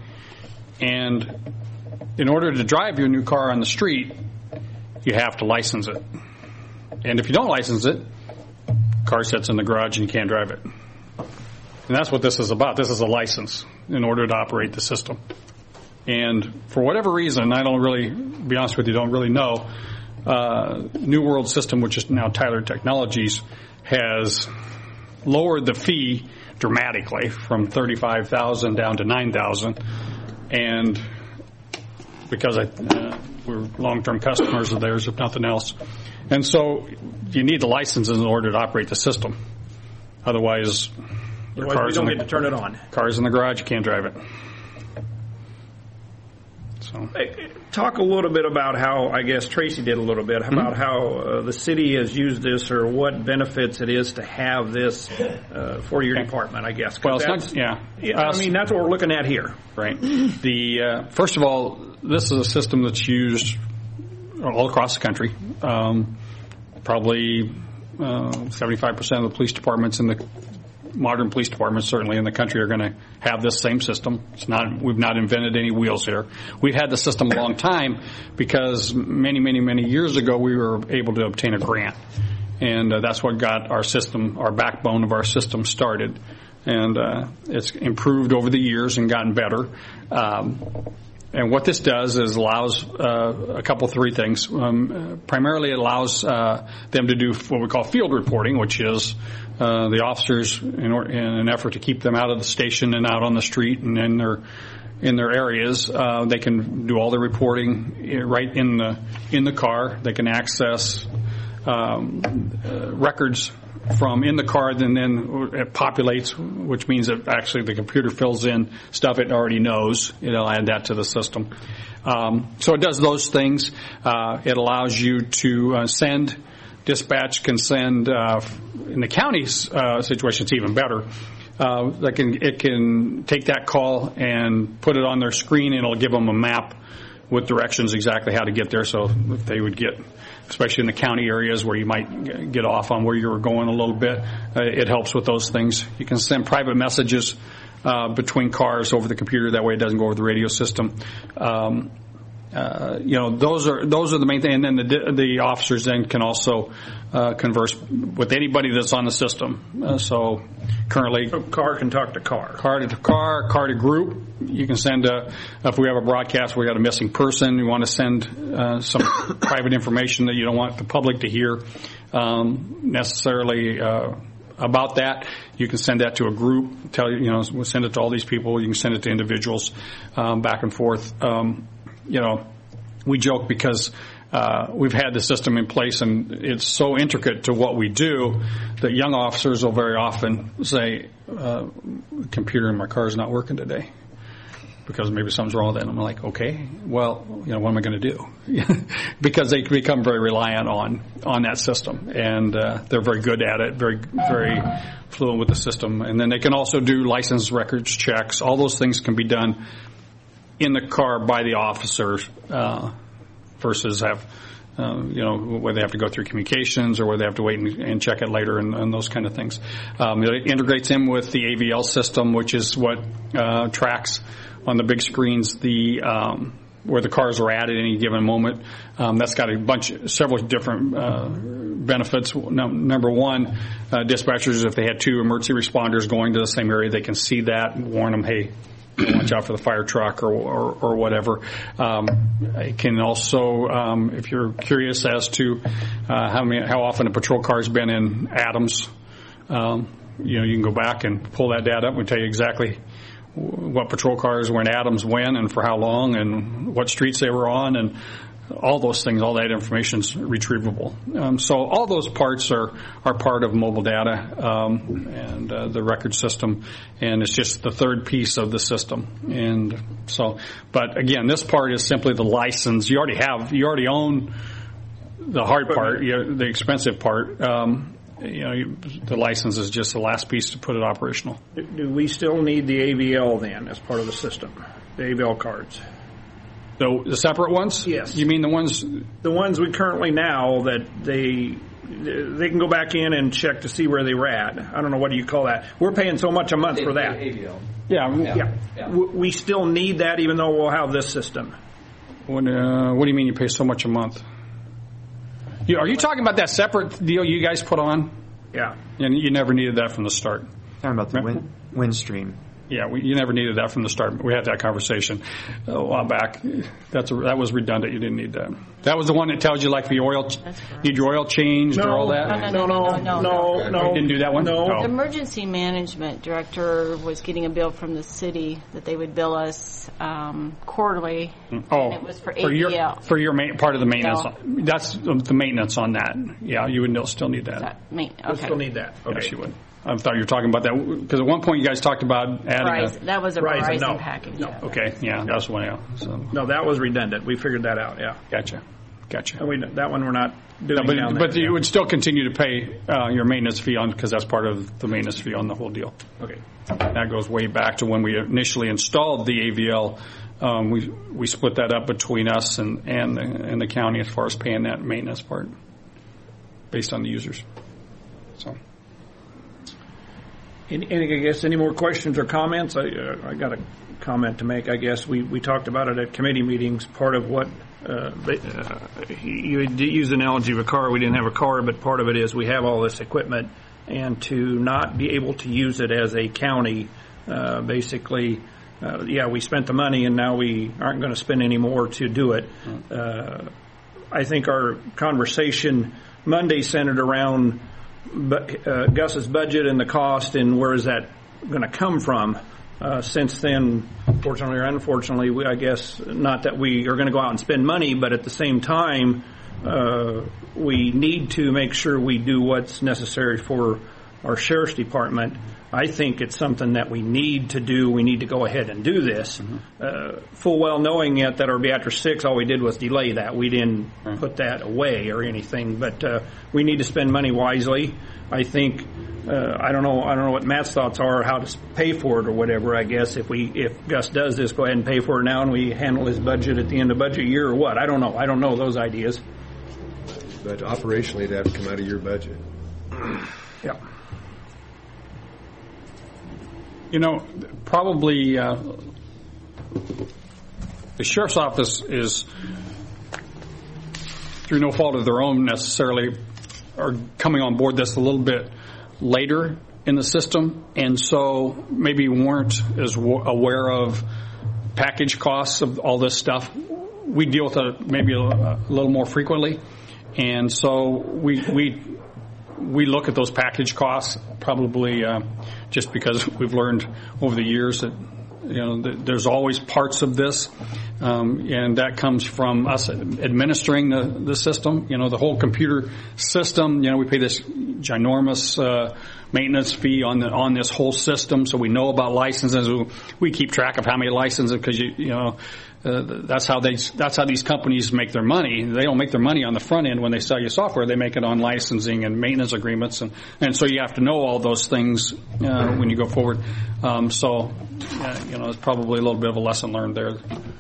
And in order to drive your new car on the street, you have to license it. And if you don't license it, car sits in the garage and you can't drive it. And that's what this is about. This is a license in order to operate the system. And for whatever reason, I don't really, to be honest with you, don't really know, uh, New World System, which is now Tyler Technologies, has lowered the fee dramatically from thirty-five thousand dollars down to nine thousand dollars. And because I, uh, we're long-term customers of theirs, if nothing else. And so you need the licenses in order to operate the system. Otherwise, your cars don't get to turn it on. Cars in the garage, you can't drive it. So, talk a little bit about how, I guess Tracy did a little bit, about mm-hmm. how uh, the city has used this, or what benefits it is to have this uh, for your okay. department, I guess. Well, it's not, yeah. yeah I mean, that's what we're looking at here. Right. The uh, first of all, this is a system that's used all across the country. Um, probably uh, seventy-five percent of the police departments in the modern police departments, certainly in the country, are going to have this same system. It's not, we've not invented any wheels here. We've had the system a long time because many, many, many years ago we were able to obtain a grant. And uh, that's what got our system, our backbone of our system started. And uh, it's improved over the years and gotten better. Um, and what this does is allows uh, a couple, three things. Um, uh, primarily it allows uh, them to do what we call field reporting, which is uh, the officers, in, or, in an effort to keep them out of the station and out on the street and in their in their areas, uh, they can do all the reporting right in the in the car. They can access um, uh, records from in the car, and then it populates, which means that actually the computer fills in stuff it already knows. It'll add that to the system. Um, so it does those things. Uh, it allows you to uh, send, dispatch can send, uh, in the county's uh, situation, it's even better. Uh, they can, it can take that call and put it on their screen, and it'll give them a map with directions exactly how to get there. So if they would get, especially in the county areas where you might get off on where you were going a little bit, uh, it helps with those things. You can send private messages uh, between cars over the computer. That way it doesn't go over the radio system. Um, uh, you know, those are those are the main thing. And then the the officers then can also uh, converse with anybody that's on the system. Uh, so currently, so car can talk to car, car to car, car to group. You can send a, if we have a broadcast, we got a missing person, you want to send uh, some private information that you don't want the public to hear um, necessarily uh, about that. You can send that to a group. Tell you, you know, we'll send it to all these people. You can send it to individuals, um, back and forth. Um, you know, we joke because uh, we've had the system in place, and it's so intricate to what we do that young officers will very often say, uh, the computer in my car is not working today, because maybe something's wrong with it. And I'm like, okay, well, you know, what am I going to do? Because they become very reliant on on that system, and uh, they're very good at it, very very fluent with the system. And then they can also do license records checks. All those things can be done in the car by the officers, uh, versus have, uh, you know, where they have to go through communications or where they have to wait and, and check it later and, and those kind of things. Um, it integrates in with the A V L system, which is what uh, tracks on the big screens the um, where the cars are at at any given moment. Um, that's got a bunch, several different uh, benefits. No, number one, uh, dispatchers, if they had two emergency responders going to the same area, they can see that and warn them, hey, watch out for the fire truck or or, or whatever. Um, it can also, um, if you're curious as to uh, how many, how often a patrol car has been in Adams, um, you know, you can go back and pull that data up and tell you exactly what patrol cars were in Adams when and for how long and what streets they were on, and all those things, all that information is retrievable. Um, so all those parts are, are part of mobile data um, and uh, the record system, and it's just the third piece of the system. And so, but again, this part is simply the license. You already have, you already own the hard part, you know, the expensive part. Um, you know, you, the license is just the last piece to put it operational. Do, do we still need the A V L then as part of the system, the A V L cards? The, the separate ones? Yes. You mean the ones? The ones we currently now that they they can go back in and check to see where they were at. I don't know, what do you call that? We're paying so much a month for that. A V L. Yeah. Yeah. yeah. yeah. We still need that even though we'll have this system. What, uh, what do you mean you pay so much a month? You, are you talking about that separate deal you guys put on? Yeah. And you never needed that from the start. Talking about the wind, Windstream. Yeah, we, you never needed that from the start. We had that conversation a while back. That's a, that was redundant. You didn't need that. That was the one that tells you, like, the oil, need your oil changed no, or all that? No, no, no, no, no. no, no. You didn't do that one? No. The emergency management director was getting a bill from the city that they would bill us um, quarterly. Oh, and it was for A V L. For your, for your ma- part of the maintenance. No. That's the maintenance on that. Yeah, you would still need that. that main, okay. We'll still need that. Okay. Yes, you would. I thought you were talking about that, because at one point you guys talked about adding Verizon, a... that was a Verizon, Verizon no. package. No. Yeah. Okay, yeah, that's one, yeah. So. No, that was redundant. We figured that out, yeah. Gotcha, gotcha. And we, that one we're not doing No, but down but there. you would still continue to pay uh, your maintenance fee on, because that's part of the maintenance fee on the whole deal. Okay. That goes way back to when we initially installed the A V L. Um, we we split that up between us and and the, and the county as far as paying that maintenance part, based on the users. So. Any, any, I guess, any more questions or comments? I, uh, I got a comment to make. I guess we, we talked about it at committee meetings. Part of what uh, uh, you used an analogy of a car. We didn't have a car, but part of it is we have all this equipment, and to not be able to use it as a county, uh, basically, uh, yeah, we spent the money, and now we aren't going to spend any more to do it. Uh, I think our conversation Monday centered around But uh, Gus's budget and the cost, and where is that going to come from? Uh, since then, fortunately or unfortunately, we, I guess not that we are going to go out and spend money, but at the same time, uh, we need to make sure we do what's necessary for our sheriff's department. I think it's something that we need to do. We need to go ahead and do this, mm-hmm. uh, full well knowing yet that our Beatrice six, all we did was delay that. We didn't right. put that away or anything, but uh, we need to spend money wisely. I think uh, I don't know. I don't know what Matt's thoughts are, how to pay for it or whatever. I guess if we if Gus does this, go ahead and pay for it now, and we handle his budget at the end of budget year or what. I don't know. I don't know those ideas. But operationally, it'd have to come out of your budget. Yeah. You know, probably uh, the sheriff's office is, through no fault of their own necessarily, are coming on board this a little bit later in the system, and so maybe weren't as w- aware of package costs of all this stuff. We deal with it maybe a, a little more frequently, and so we we we look at those package costs probably uh, just because we've learned over the years that you know, th- there's always parts of this, um, and that comes from us administering the, the system. You know, the whole computer system. You know, we pay this ginormous uh, maintenance fee on the on this whole system, so we know about licenses. We keep track of how many licenses because you you know. Uh, that's how they. That's how these companies make their money. They don't make their money on the front end when they sell you software. They make it on licensing and maintenance agreements, and, and so you have to know all those things uh, when you go forward. Um, so, uh, you know, it's probably a little bit of a lesson learned there.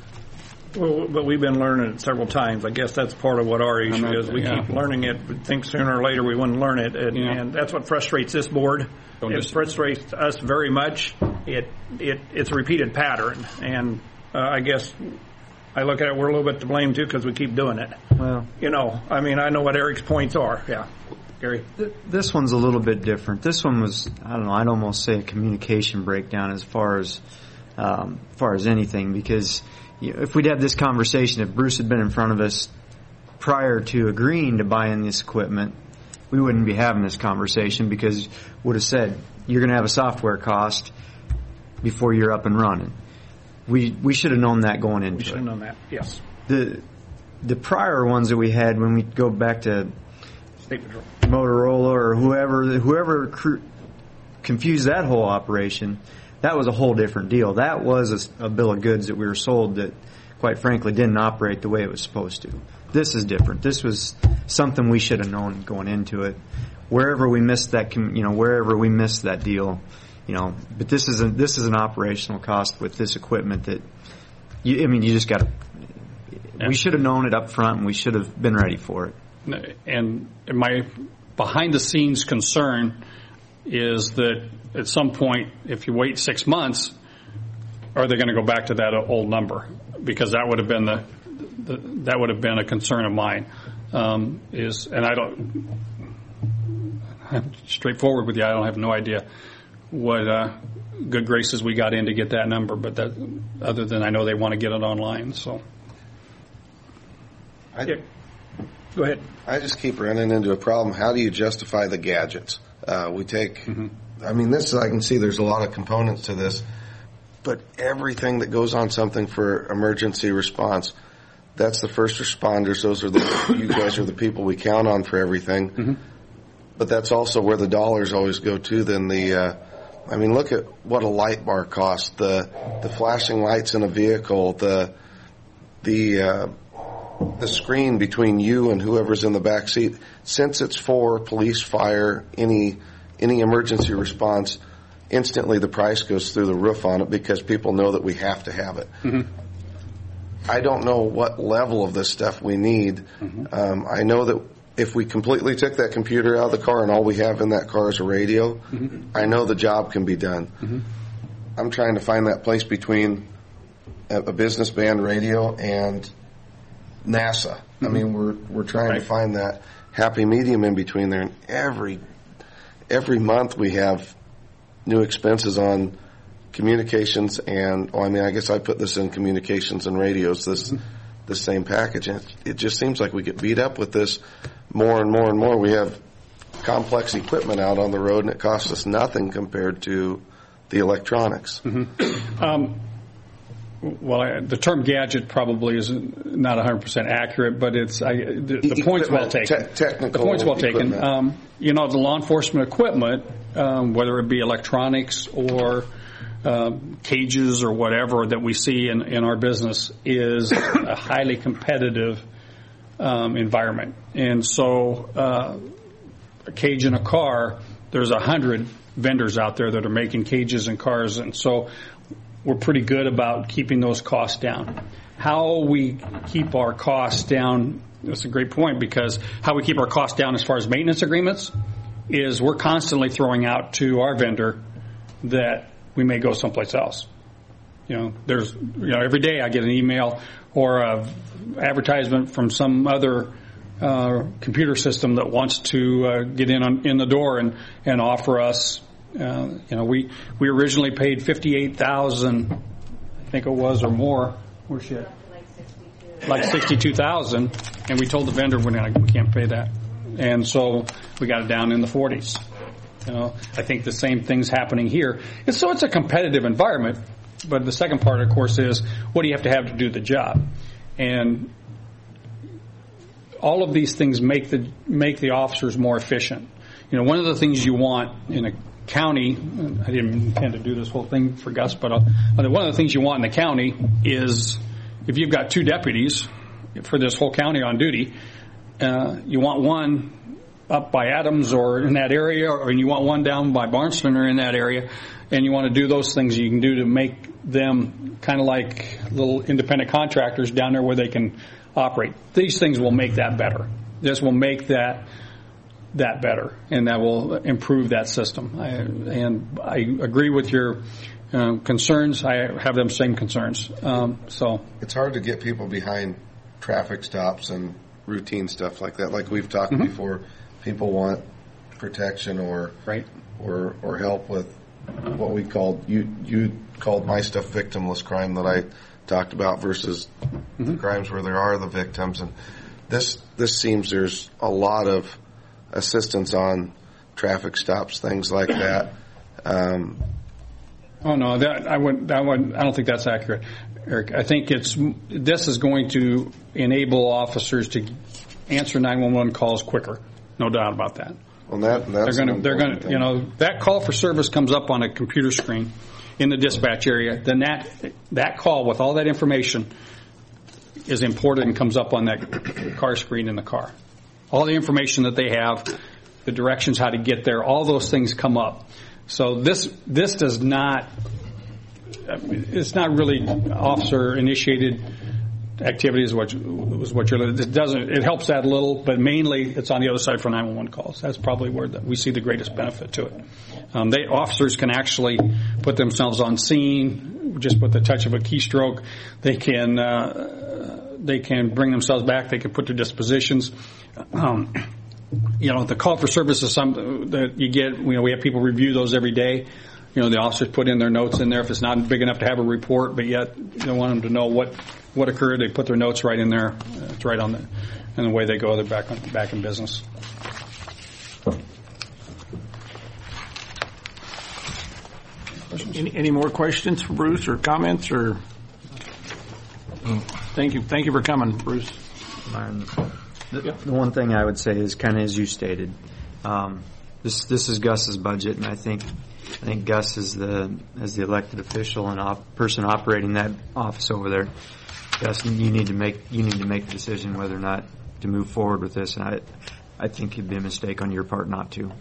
Well, but we've been learning it several times. I guess that's part of what our issue not, is. We yeah. keep learning it, but think sooner or later we wouldn't learn it, and, Yeah. and that's what frustrates this board. Don't It just- frustrates us very much. It it it's a repeated pattern, and uh, I guess I look at it, we're a little bit to blame too because we keep doing it. Well, You know, I mean, I know what Eric's points are. Yeah, Gary. th- this one's a little bit different. This one was, I don't know, I'd almost say a communication breakdown as far as, um, as far as anything, because you know, if we'd had this conversation, if Bruce had been in front of us prior to agreeing to buying this equipment, we wouldn't be having this conversation because would have said, you're going to have a software cost before you're up and running. We we should have known that going into We should it. have known that. Yes. The the prior ones that we had when we go back to State Patrol. Motorola or whoever whoever cr- confused that whole operation, that was a whole different deal. That was a, a bill of goods that we were sold that, quite frankly, didn't operate the way it was supposed to. This is different. This was something we should have known going into it. Wherever we missed that, com- you know, wherever we missed that deal, you know. But this is a, this is an operational cost with this equipment that, you, I mean, you just got to. We should have known it up front, and we should have been ready for it. And my behind-the-scenes concern is that at some point, if you wait six months, are they going to go back to that old number? Because that would have been the, the that would have been a concern of mine. Um, is and I don't. I'm straightforward with you. I don't have no idea what uh, good graces we got in to get that number, but that other than I know they want to get it online. So. I, Go ahead. I just keep running into a problem. How do you justify the gadgets? Uh, we take, mm-hmm. I mean, this, I can see there's a lot of components to this, but everything that goes on something for emergency response, that's the first responders. Those are the, you guys are the people we count on for everything. Mm-hmm. But that's also where the dollars always go to. Then the, uh, I mean, look at what a light bar costs, the, the flashing lights in a vehicle, the, the, uh, the screen between you and whoever's in the back seat. Since it's for police, fire, any any emergency response, instantly the price goes through the roof on it because people know that we have to have it. Mm-hmm. I don't know what level of this stuff we need. Mm-hmm. Um, I know that if we completely took that computer out of the car and all we have in that car is a radio, mm-hmm. I know the job can be done. Mm-hmm. I'm trying to find that place between a, a business band radio and NASA. Mm-hmm. I mean, we're we're trying right. to find that happy medium in between there. And every every month we have new expenses on communications and, oh, I mean, I guess I put this in communications and radios, this mm-hmm. this same package. And it, it just seems like we get beat up with this more and more and more. We have complex equipment out on the road, and it costs us nothing compared to the electronics. Mm-hmm. Um, Well, I, the term gadget probably is not one hundred percent accurate, but it's I, the, the point's well taken. Te- technical the point's well equipment. taken. Um, you know, the law enforcement equipment, um, whether it be electronics or um, cages or whatever that we see in, in our business, is a highly competitive um, environment. And so, uh, a cage in a car, there's a hundred vendors out there that are making cages in cars, and so we're pretty good about keeping those costs down. How we keep our costs down, that's a great point, because how we keep our costs down as far as maintenance agreements is we're constantly throwing out to our vendor that we may go someplace else. You know, there's, you know, every day I get an email or a advertisement from some other uh, computer system that wants to uh, get in on, in the door and, and offer us. Uh, you know, we, we originally paid fifty-eight thousand, I think it was, or more. Where's she at? Like sixty-two thousand, and we told the vendor we're not, we can't pay that, and so we got it down in the forties. You know, I think the same thing's happening here. And so it's a competitive environment, but the second part, of course, is what do you have to have to do the job? And all of these things make the make the officers more efficient. You know, one of the things you want in a county, I didn't intend to do this whole thing for Gus, but uh, one of the things you want in the county is if you've got two deputies for this whole county on duty, uh, you want one up by Adams or in that area, or and you want one down by Barnston or in that area, and you want to do those things you can do to make them kind of like little independent contractors down there where they can operate. These things will make that better. This will make that that better, and that will improve that system. I, and I agree with your uh, concerns. I have them same concerns. Um, so it's hard to get people behind traffic stops and routine stuff like that. Like we've talked mm-hmm. before, people want protection or right. or or help with what we called you you called my stuff victimless crime that I talked about versus mm-hmm. the crimes where there are the victims. And this this seems there's a lot of assistance on traffic stops, things like that. Um, oh no, that I would I would I don't think that's accurate, Eric. I think it's this is going to enable officers to answer nine one one calls quicker. No doubt about that. Well, that that's they're going to they're going to you know that call for service comes up on a computer screen in the dispatch area. Then that that call with all that information is imported and comes up on that car screen in the car. All the information that they have, the directions how to get there, all those things come up. So this this does not, it's not really officer initiated activity is what was what you're. It doesn't. It helps that a little, but mainly it's on the other side for nine one one calls. That's probably where the, we see the greatest benefit to it. Um, they officers can actually put themselves on scene just with the touch of a keystroke. They can uh, they can bring themselves back. They can put their dispositions. Um, you know, the call for service is something that you get. You know, we have people review those every day. You know, the officers put in their notes in there if it's not big enough to have a report, but yet you don't want them to know what, what occurred. They put their notes right in there. It's right on the, and the way they go, they're back on, back in business. Any, any more questions for Bruce or comments or? Thank you. Thank you for coming, Bruce. Um, the, the one thing I would say is kind of as you stated, um, this this is Gus's budget, and I think I think Gus is the as the elected official and op, person operating that office over there. Gus, you need to make you need to make the decision whether or not to move forward with this, and I I think it'd be a mistake on your part not to.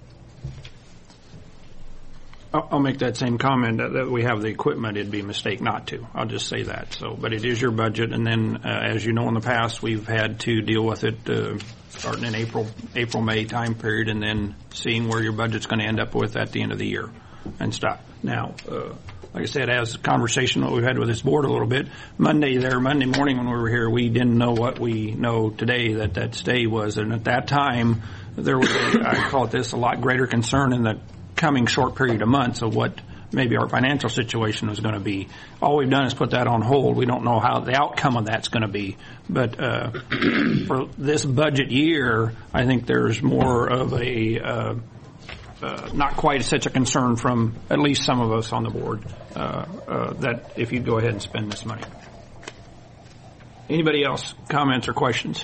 I'll make that same comment that we have the equipment. It'd be a mistake not to. I'll just say that. So, but it is your budget, and then, uh, as you know, in the past, we've had to deal with it uh, starting in April, April, May time period, and then seeing where your budget's going to end up with at the end of the year, and stuff. Now, uh, like I said, as a conversation that we've had with this board a little bit, Monday there, Monday morning when we were here, we didn't know what we know today that that stay was, and at that time, there was, a, I call it this, a lot greater concern in the coming short period of months of what maybe our financial situation was going to be. All we've done is put that on hold. We don't know how the outcome of that's going to be. But uh, for this budget year, I think there's more of a uh, uh, not quite such a concern from at least some of us on the board uh, uh, that if you go ahead and spend this money. Anybody else? Comments or questions?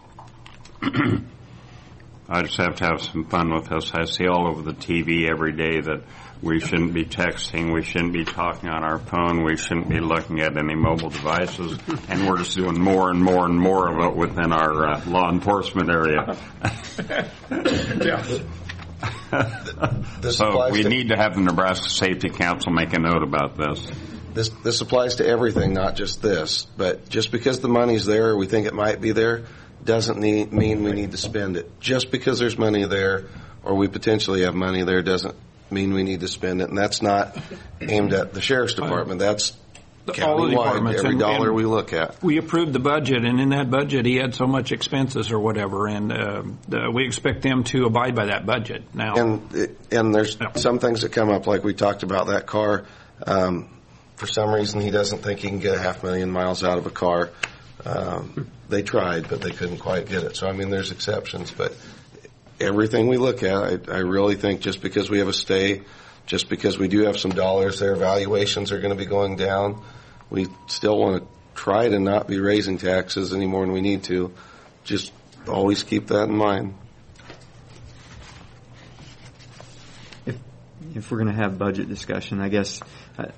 I just have to have some fun with this. I see all over the T V every day that we shouldn't be texting, we shouldn't be talking on our phone, we shouldn't be looking at any mobile devices, and we're just doing more and more and more of it within our uh, law enforcement area. So we need to have the Nebraska Safety Council make a note about this. This this applies to everything, not just this. But just because the money's there, we think it might be there, doesn't need, mean we need to spend it. Just because there's money there, or we potentially have money there, doesn't mean we need to spend it. And that's not aimed at the sheriff's department. That's county-wide, every dollar we look at. We approved the budget, and in that budget, he had so much expenses or whatever, and uh, the, we expect them to abide by that budget now. And and there's some things that come up, like we talked about that car. Um, for some reason, he doesn't think he can get a half million miles out of a car. Um, they tried, but they couldn't quite get it. So, I mean, there's exceptions. But everything we look at, I, I really think just because we have a stay just because we do have some dollars there, valuations are going to be going down. We still want to try to not be raising taxes any more than we need to. Just always keep that in mind. If if we're going to have budget discussion, I guess uh,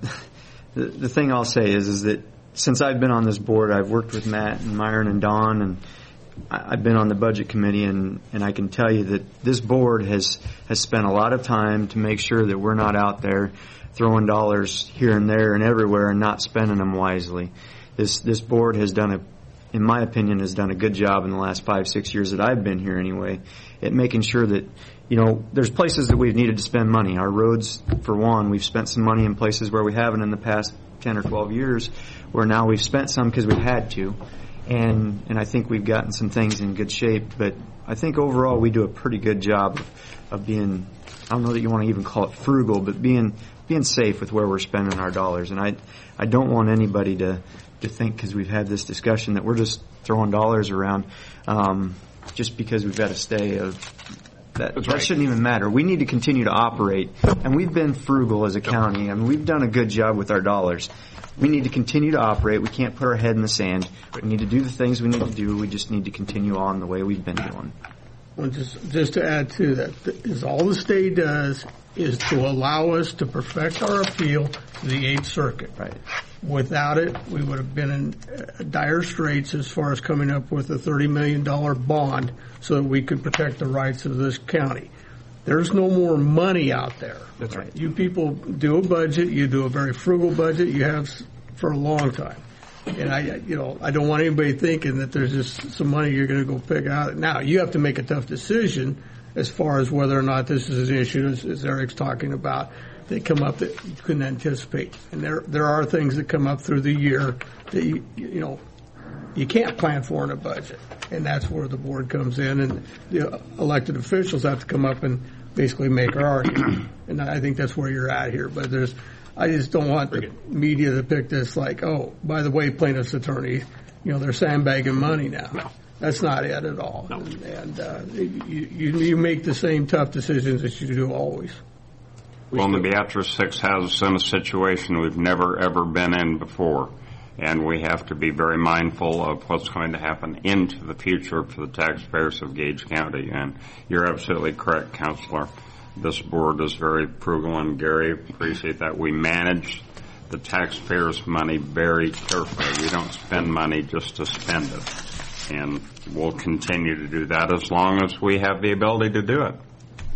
the the thing I'll say is is that since I've been on this board, I've worked with Matt and Myron and Don, and I've been on the budget committee, and, and I can tell you that this board has, has spent a lot of time to make sure that we're not out there throwing dollars here and there and everywhere and not spending them wisely. This this board has done a, in my opinion, has done a good job in the last five, six years that I've been here anyway, at making sure that, you know, there's places that we've needed to spend money. Our roads, for one, we've spent some money in places where we haven't in the past ten or twelve years, where now we've spent some because we've had to. And and I think we've gotten some things in good shape, but I think overall we do a pretty good job of, of being, I don't know that you want to even call it frugal, but being being safe with where we're spending our dollars. And I I don't want anybody to, to think, because we've had this discussion, that we're just throwing dollars around um, just because we've got to stay. Of, that That's that right. shouldn't even matter. We need to continue to operate, and we've been frugal as a county. I mean, we've done a good job with our dollars. We need to continue to operate. We can't put our head in the sand. We need to do the things we need to do. We just need to continue on the way we've been doing. Well, just just to add to that, is all the state does is to allow us to perfect our appeal to the Eighth Circuit. Right. Without it, we would have been in uh, dire straits as far as coming up with a thirty million dollars bond so that we could protect the rights of this county. There's no more money out there. That's right. You people do a budget. You do a very frugal budget. You have for a long time. And I, you know, I don't want anybody thinking that there's just some money you're going to go pick out. Now, you have to make a tough decision as far as whether or not this is an issue, as, as Eric's talking about, that come up that you couldn't anticipate. And there, there are things that come up through the year that you, you know, you can't plan for in a budget. And that's where the board comes in, and the elected officials have to come up and basically make our argument. And I think that's where you're at here. But there's, I just don't want the media to pick this like, oh, by the way, plaintiff's attorneys, you know, they're sandbagging money now. No. That's not it at all. No. And, and uh, you, you, you make the same tough decisions that you do always. Well, the Beatrice Six has us in a situation we've never, ever been in before. And we have to be very mindful of what's going to happen into the future for the taxpayers of Gage County. And you're absolutely correct, Counselor. This board is very frugal, and Gary, appreciate that. We manage the taxpayers' money very carefully. We don't spend money just to spend it. And we'll continue to do that as long as we have the ability to do it.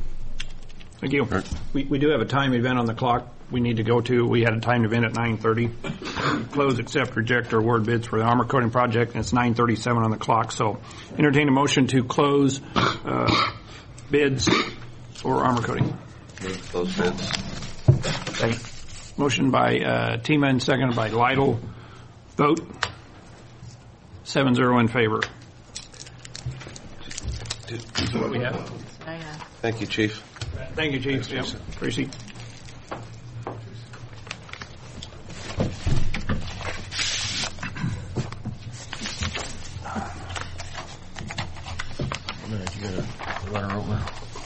Thank you. We, we do have a time event on the clock we need to go to. We had a timed event at nine thirty. Close, accept, reject, or award bids for the armor coating project, and it's nine thirty-seven on the clock. So entertain a motion to close uh, bids for armor coating. Close bids. Second. Motion by uh, Tima, seconded by Lytle. Vote. seven zero in favor. That's what we have. Thank you, Chief. Thank you, Chief. Yep. Tracy. You got a letter opener.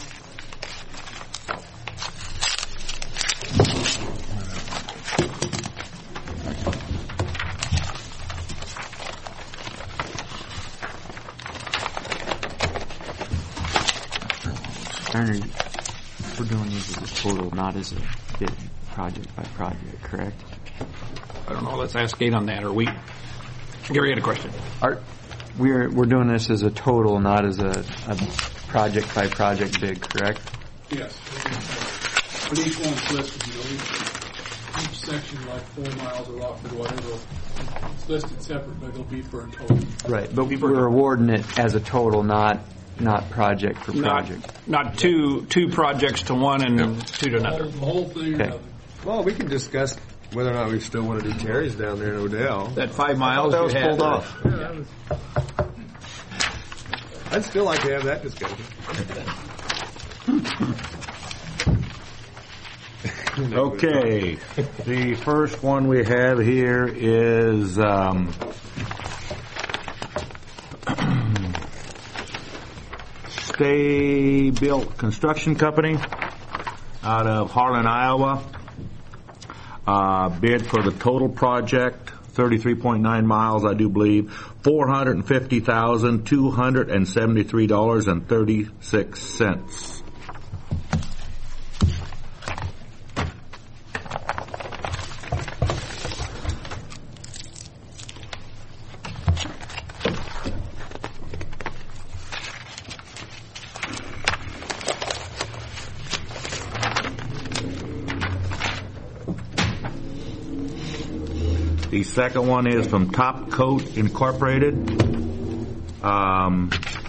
Turner, we're doing these as a total, not as a bid, project by project, correct? I don't know. Let's ask Kate on that. Or we. Gary had a question. Are, we're we're doing this as a total, not as a, a project by project bid, correct? Yes. But each one's listed, you know, each, each section, like four miles or off or whatever, it's listed separate, but it'll be for a total. Right, but we're awarding it as a total, not not project for Not, project. not two two projects to one and no. two to another. The whole thing. Okay. Well, we can discuss whether or not we still want to do Terry's down there in Odell. That five miles that was you had, pulled or- off. Yeah, that was, I'd still like to have that discussion. Okay, the first one we have here is um, Stay Built Construction Company. out of Harlan, Iowa. Uh, bid for the total project, thirty-three point nine miles, I do believe, four hundred fifty thousand two hundred seventy-three dollars and thirty-six cents. The second one is from Top Coat Incorporated. Um,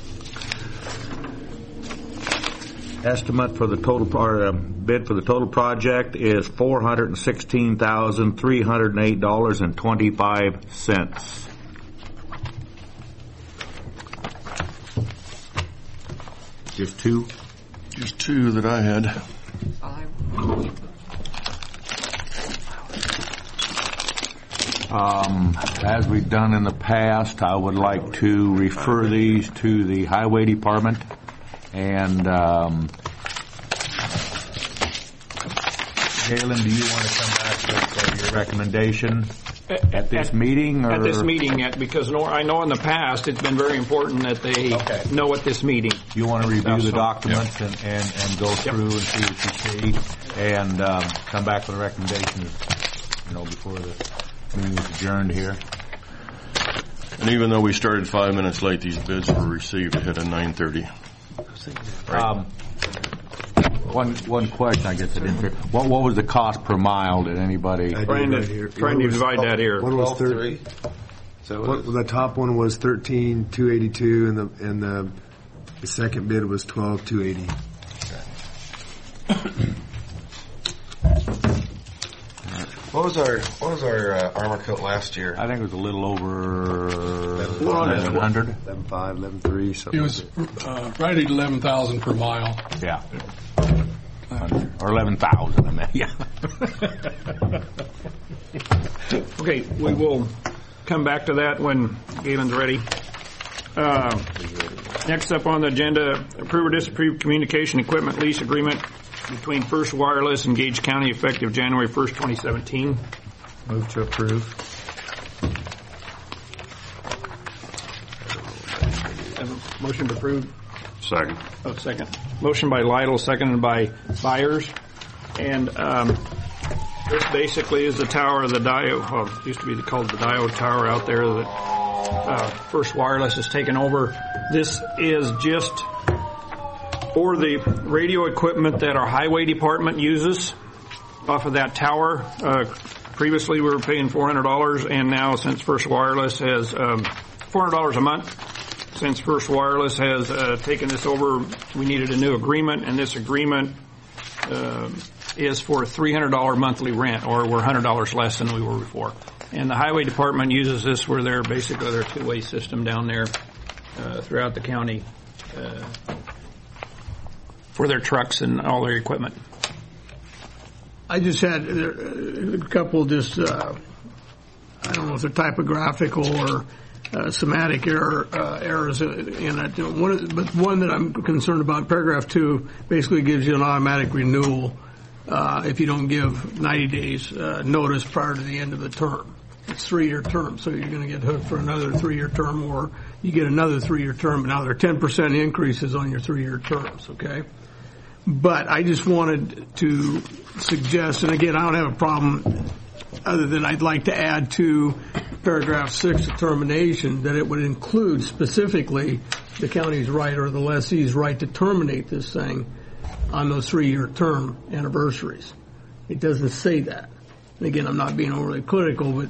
estimate for the total, or uh, bid for the total project is four hundred sixteen thousand three hundred eight dollars and twenty-five cents. Just two? Just two that I had. Um, as we've done in the past, I would like to refer these to the Highway Department. And, um, Galen, do you want to come back with uh, your recommendation at this at, meeting? Or? At this meeting, yet, because no, I know in the past it's been very important that they okay. know at this meeting. You want to review the so, documents yep. and, and, and go through yep. and see what you see, and um, come back with a recommendation, you know, before the meeting is adjourned here. And even though we started five minutes late, these bids were received ahead of nine thirty. Right. Um, one one question, I guess I didn't hear. What what was the cost per mile? Did anybody trying to right trying to divide that here? One was thirty. So what, the top one was thirteen two eighty two, and the and the, the second bid was twelve two eighty. What was our what was our uh, armor coat last year? I think it was a little over eleven hundred. Eleven five, eleven three, something. It was uh, right at eleven thousand per mile. Yeah, or eleven thousand. I mean, yeah. Okay, we will come back to that when Galen's ready. Uh, next up on the agenda, approve or disapprove communication equipment lease agreement between First Wireless and Gage County effective January first, twenty seventeen. Move to approve. Motion to approve. Second. Oh, second. Motion by Lytle, seconded by Byers. And um, this basically is the tower, the diode, well, it used to be called the diode tower out there that uh, First Wireless has taken over. This is just for the radio equipment that our highway department uses off of that tower. Uh, previously we were paying four hundred dollars, and now since First Wireless has um, four hundred dollars a month, since First Wireless has uh, taken this over, we needed a new agreement, and this agreement uh, is for three hundred dollars monthly rent, or we're one hundred dollars less than we were before. And the highway department uses this where they're basically their two-way system down there uh, throughout the county. Uh, for their trucks and all their equipment. I just had a couple just, uh, I don't know if they're typographical or uh, semantic error, uh, errors in it. One of, but one that I'm concerned about, paragraph two, basically gives you an automatic renewal uh, if you don't give ninety days uh, notice prior to the end of the term. It's three-year term, so you're going to get hooked for another three-year term, or you get another three-year term. But now there are ten percent increases on your three-year terms, okay? But I just wanted to suggest, and again, I don't have a problem other than I'd like to add to paragraph six of termination that it would include specifically the county's right or the lessee's right to terminate this thing on those three-year term anniversaries. It doesn't say that. And again, I'm not being overly critical, but,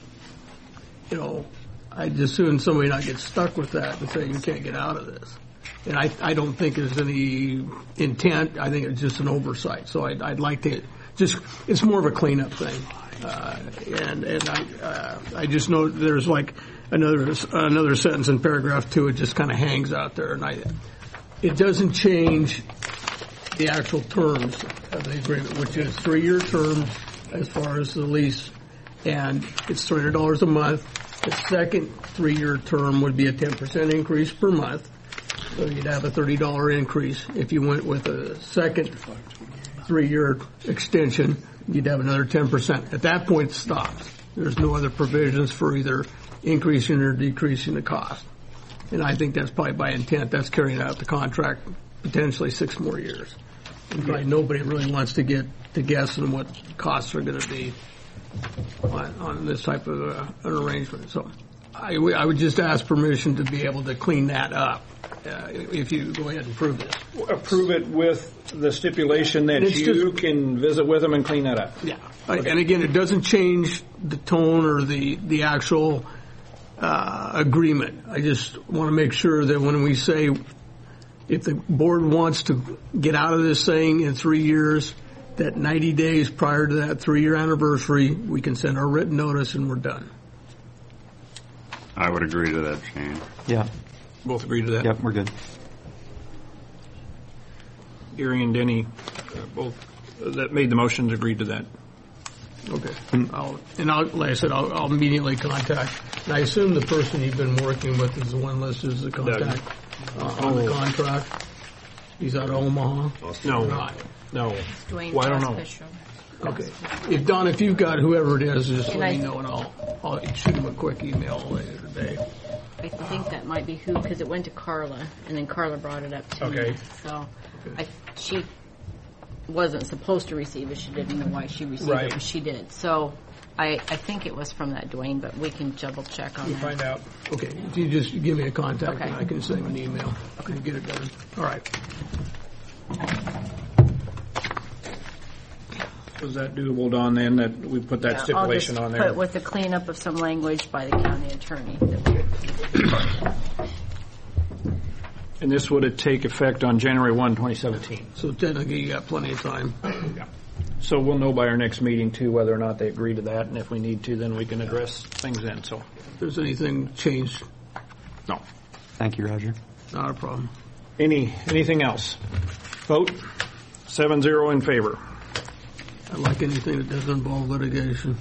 you know, I'd just soon somebody not get stuck with that and say you can't get out of this. And I, I don't think there's any intent. I think it's just an oversight. So I'd, I'd like to just, it's more of a cleanup thing. Uh, and, and I, uh, I just know there's like another, another sentence in paragraph two. It just kind of hangs out there. And I, it doesn't change the actual terms of the agreement, which is three-year terms as far as the lease. And it's three hundred dollars a month. The second three-year term would be a ten percent increase per month. So you'd have a thirty dollars increase if you went with a second three-year extension, you'd have another ten percent. At that point, it stops. There's no other provisions for either increasing or decreasing the cost. And I think that's probably by intent. That's carrying out the contract potentially six more years. And probably nobody really wants to get to guess on what costs are going to be on, on this type of uh, an arrangement. So I, I would just ask permission to be able to clean that up uh, if you go ahead and approve this. Approve it with the stipulation that It's you just- can visit with them and clean that up. Yeah. And again, it doesn't change the tone or the, the actual uh, agreement. I just want to make sure that when we say if the board wants to get out of this thing in three years, that ninety days prior to that three-year anniversary, we can send our written notice and we're done. I would agree to that, Shane. Yeah. Both agree to that? Yep, we're good. Gary and Denny, uh, both uh, that made the motions, agreed to that. Okay. I'll, and I'll, like I said, I'll, I'll immediately contact. And I assume the person you've been working with is the one listed as the contact uh, on the contract. He's out of Omaha. No, Right. no. Dwayne Well, I don't know. Fisher. Okay. If Don, if you've got whoever it is, just And let I- me know, and I'll I'll shoot him a quick email later today. I think that might be who, because it went to Carla, and then Carla brought it up to Okay. me. So I, she wasn't supposed to receive it. She didn't know why she received Right. it, but she did. So I, I think it was from that Dwayne, but we can double check on We'll that. find out. Okay. If you just give me a contact, Okay. and I can send him an email. Okay. Get it done. All right. Was that doable, Don, then, that we put that Yeah, stipulation I'll on just there? put with the cleanup of some language by the county attorney. And this would take effect on January first, twenty seventeen. So technically, you got plenty of time. Yeah. So we'll know by our next meeting, too, whether or not they agree to that, and if we need to, then we can address things then, so. If there's anything changed, No. Thank you, Roger. not a problem. Any, anything else? Vote? Seven zero in favor. I like anything that doesn't involve litigation.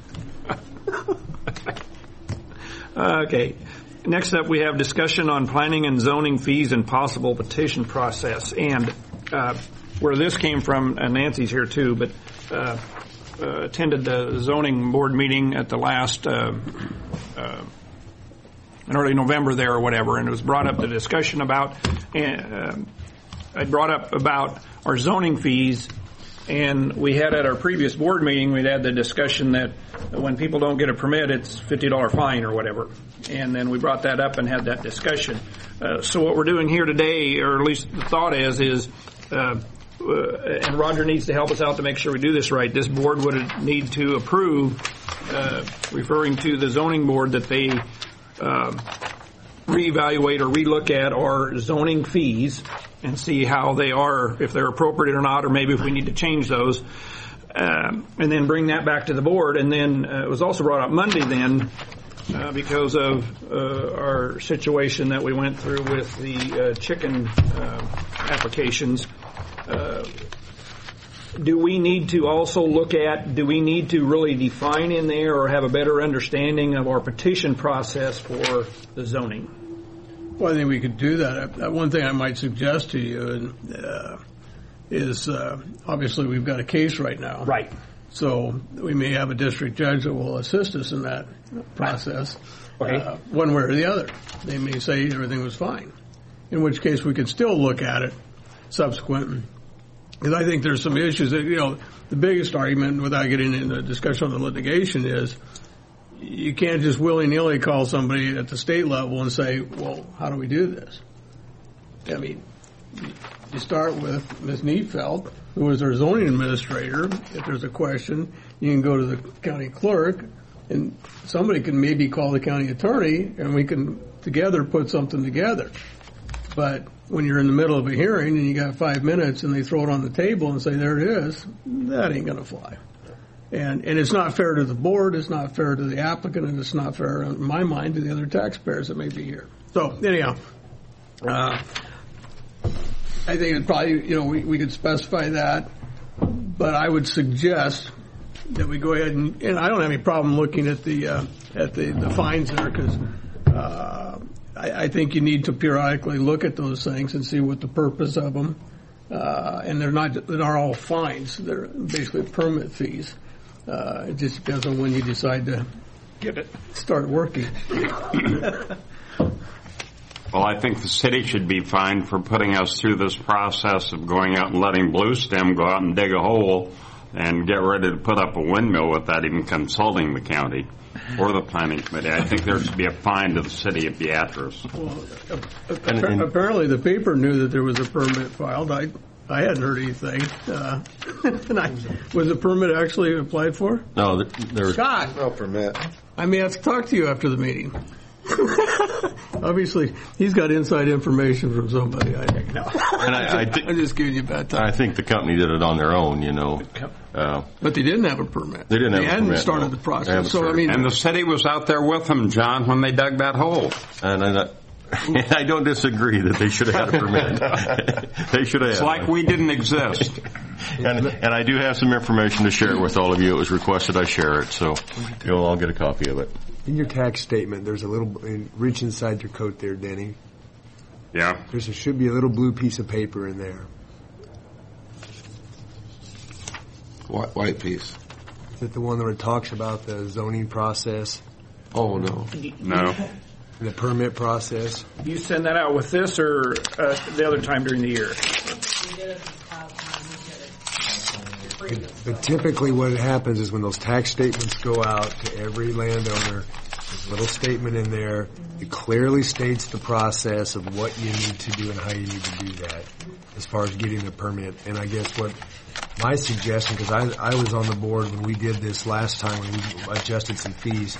Okay. Next up, we have discussion on planning and zoning fees and possible petition process. And uh, where this came from, uh, Nancy's here too, but uh, uh, attended the zoning board meeting at the last, uh, uh, in early November there or whatever, and it was brought up the discussion about, uh, I brought up about our zoning fees. And we had at our previous board meeting, we'd had the discussion that when people don't get a permit, it's fifty dollars fine or whatever. And then we brought that up and had that discussion. Uh, so what we're doing here today, or at least the thought is, is, uh, uh, and Roger needs to help us out to make sure we do this right, this board would need to approve, uh, referring to the zoning board, that they uh, reevaluate or relook at our zoning fees and see how they are, if they're appropriate or not, or maybe if we need to change those, um, and then bring that back to the board. And then uh, it was also brought up Monday then uh, because of uh, our situation that we went through with the uh, chicken uh, applications. Uh, do we need to also look at, do we need to really define in there or have a better understanding of our petition process for the zoning? Well, I think we could do that. Uh, One thing I might suggest to you uh, is uh, obviously we've got a case right now. Right. So we may have a district judge that will assist us in that process, Okay. uh, one way or the other. They may say everything was fine, in which case we could still look at it subsequent. Because I think there's some issues that, you know, the biggest argument, without getting into a discussion on the litigation, is you can't just willy-nilly call somebody at the state level and say, well, how do we do this? I mean, you start with Miz Neatfeld, who is our zoning administrator. If there's a question, you can go to the county clerk, and somebody can maybe call the county attorney, and we can together put something together. But when you're in the middle of a hearing and you got five minutes and they throw it on the table and say, there it is, that ain't going to fly. And and it's not fair to the board, it's not fair to the applicant, and it's not fair, in my mind, to the other taxpayers that may be here. So, anyhow, uh, I think it probably, you know, we, we could specify that, but I would suggest that we go ahead and, and I don't have any problem looking at the, uh, at the, the fines there, because uh, I, I think you need to periodically look at those things and see what the purpose of them uh, and they're not they're not all fines. They're basically permit fees. Uh, it just depends on when you decide to get it start working. Well, I think the city should be fined for putting us through this process of going out and letting Blue Stem go out and dig a hole and get ready to put up a windmill without even consulting the county or the planning committee. I think there should be a fine to the city of Beatrice. Well, apparently, apparently the paper knew that there was a permit filed. I I hadn't heard anything. Uh, and I, was the permit actually applied for? No, there was Scott. No permit. I may have to talk to you after the meeting. Obviously, he's got inside information from somebody, I think. No. And I, I th- I'm just giving you a bad time. I think the company did it on their own, you know. Uh, but they didn't have a permit. They didn't have they a hadn't permit. started no. the process. So, I mean, and the city was out there with them, John, when they dug that hole. And I, I don't disagree that they should have had a permit. They should have. It's like one. we didn't exist. and, and I do have some information to share with all of you. It was requested I share it, so you'll all get a copy of it. In your tax statement, there's a little, reach inside your coat there, Denny. Yeah. There should be a little blue piece of paper in there. White, white piece. Is it the one where it talks about the zoning process? Oh, no. No. The permit process? You send that out with this or uh, the other time during the year? But typically what happens is when those tax statements go out to every landowner, there's a little statement in there. It clearly states the process of what you need to do and how you need to do that as far as getting the permit. And I guess what my suggestion, because I, I was on the board when we did this last time when we adjusted some fees,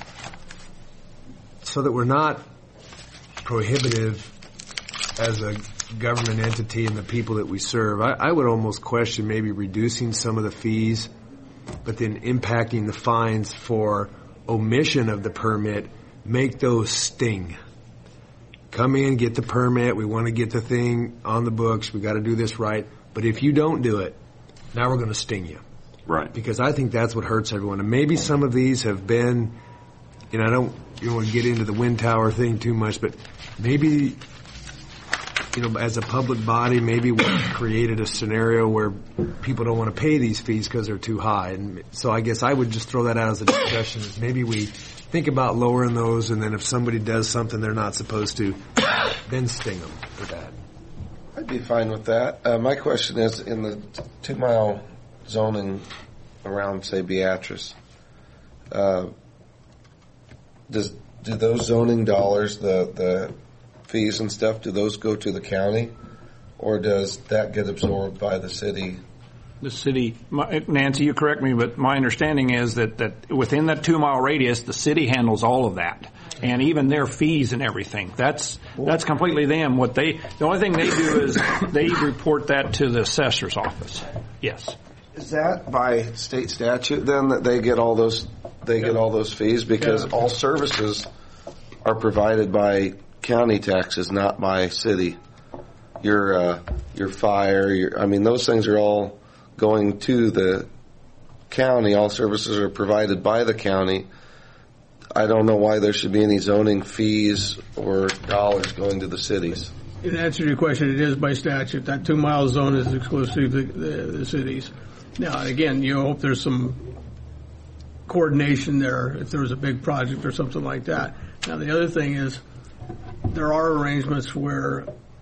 so that we're not prohibitive as a government entity and the people that we serve. I, I would almost question maybe reducing some of the fees, but then impacting the fines for omission of the permit, make those sting. Come in, get the permit, we want to get the thing on the books, we got to do this right, but if you don't do it, now we're going to sting you. Right. Because I think that's what hurts everyone. And maybe some of these have been, you know, I don't, you don't want to get into the wind tower thing too much, but maybe, you know, as a public body, maybe we created a scenario where people don't want to pay these fees because they're too high. And so I guess I would just throw that out as a discussion. Is maybe we think about lowering those, and then if somebody does something they're not supposed to, then sting them for that. I'd be fine with that. Uh, my question is, in the two-mile zoning around, say, Beatrice, uh, does do those zoning dollars, the the fees and stuff, do those go to the county, or does that get absorbed by the city? The city, my, Nancy, you correct me, but my understanding is that, that within that two-mile radius, the city handles all of that, and even their fees and everything. That's that's completely them. What they, the only thing they do is they report that to the assessor's office. Yes. Is that by state statute then that they get all those they get all those fees, because Yeah. all services are provided by county taxes, not by city. Your uh, your fire, your I mean those things are all going to the county. All services are provided by the county. I don't know why there should be any zoning fees or dollars going to the cities. In answer to your question, it is by statute. That two-mile zone is exclusive to the, the, the cities. Now, again, you hope there's some coordination there if there was a big project or something like that. Now, the other thing is there are arrangements where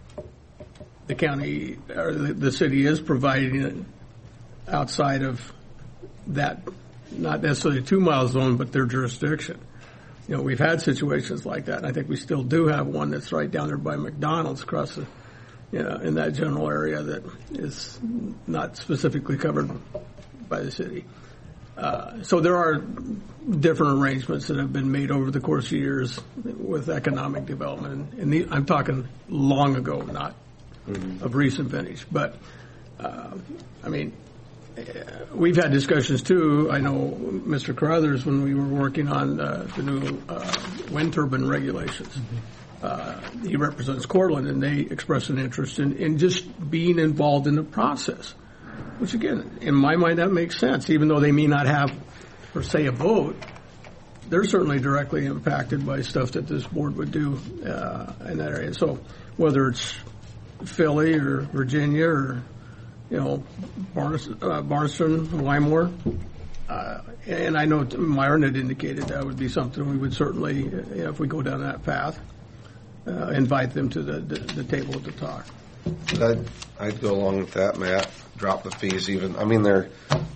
the county or the, the city is providing it outside of that, not necessarily a two-mile zone, but their jurisdiction. You know, we've had situations like that, and I think we still do have one that's right down there by McDonald's across the, you know, in that general area that is not specifically covered by the city. Uh, so there are different arrangements that have been made over the course of years with economic development, and the, I'm talking long ago, not mm-hmm. of recent vintage. But uh, I mean, we've had discussions too. I know Mister Carruthers, when we were working on uh, the new uh, wind turbine regulations. Mm-hmm. Uh, he represents Cortland, and they expressed an interest in, in just being involved in the process. Which, again, in my mind, that makes sense. Even though they may not have, per se, a vote, they're certainly directly impacted by stuff that this board would do uh, in that area. So whether it's Philly or Virginia or you know, Barnes, uh, Barneston, Wymore. Uh, and I know Myron had indicated that would be something we would certainly, uh, if we go down that path, uh, invite them to the, the, the table to talk. I'd, I'd go along with that, Matt. Drop the fees even. I mean, they're,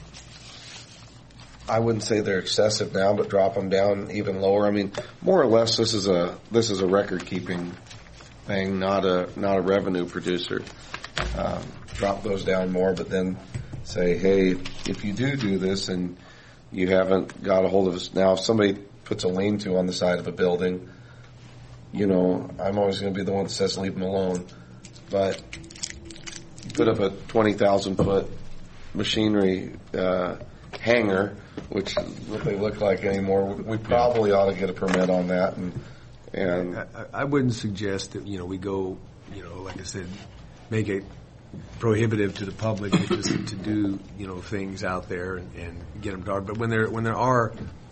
I wouldn't say they're excessive now, but drop them down even lower. I mean, more or less, this is a, this is a record keeping thing, not a, not a revenue producer. Um, drop those down more, but then say, hey, if you do do this and you haven't got a hold of us now, if somebody puts a lean-to on the side of a building, you know, I'm always going to be the one that says leave them alone. But you put up a twenty thousand foot machinery uh, hangar, which is what they look like anymore, we probably ought to get a permit on that. And and I, I wouldn't suggest that, you know, we go, you know, like I said, make it prohibitive to the public just to do, you know, things out there and, and get them started. But when there when there are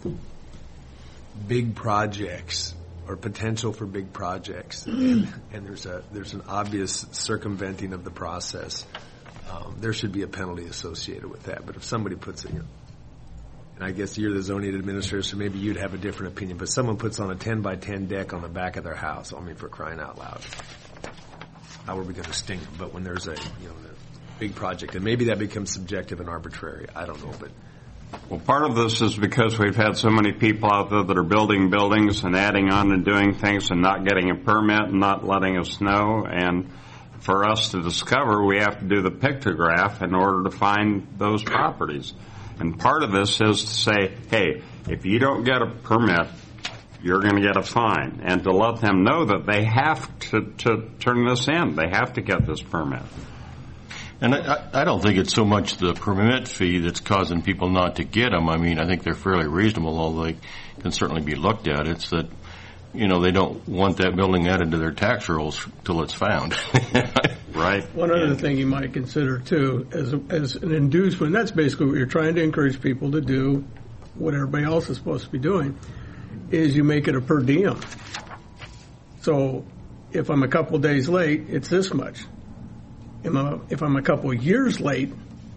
big projects or potential for big projects, and, and there's a there's an obvious circumventing of the process, um, there should be a penalty associated with that. But if somebody puts it, you know, and I guess you're the zoning administrator, so maybe you'd have a different opinion. But someone puts on a ten by ten deck on the back of their house, I mean, for crying out loud, how are we going to sting them? But when there's a, you know, a big project, and maybe that becomes subjective and arbitrary, I don't know. But well, part of this is because we've had so many people out there that are building buildings and adding on and doing things and not getting a permit and not letting us know. And for us to discover, we have to do the pictograph in order to find those properties. And part of this is to say, hey, if you don't get a permit, you're going to get a fine. And to let them know that they have to, to turn this in. They have to get this permit. And I, I don't think it's so much the permit fee that's causing people not to get them. I mean, I think they're fairly reasonable, although they can certainly be looked at. It's that, you know, they don't want that building added to their tax rolls till it's found. Right. One other thing you might consider, too, as, as an inducement, that's basically what you're trying to encourage people to do, what everybody else is supposed to be doing, is you make it a per diem. So if I'm a couple days late, it's this much. If I'm a couple of years late,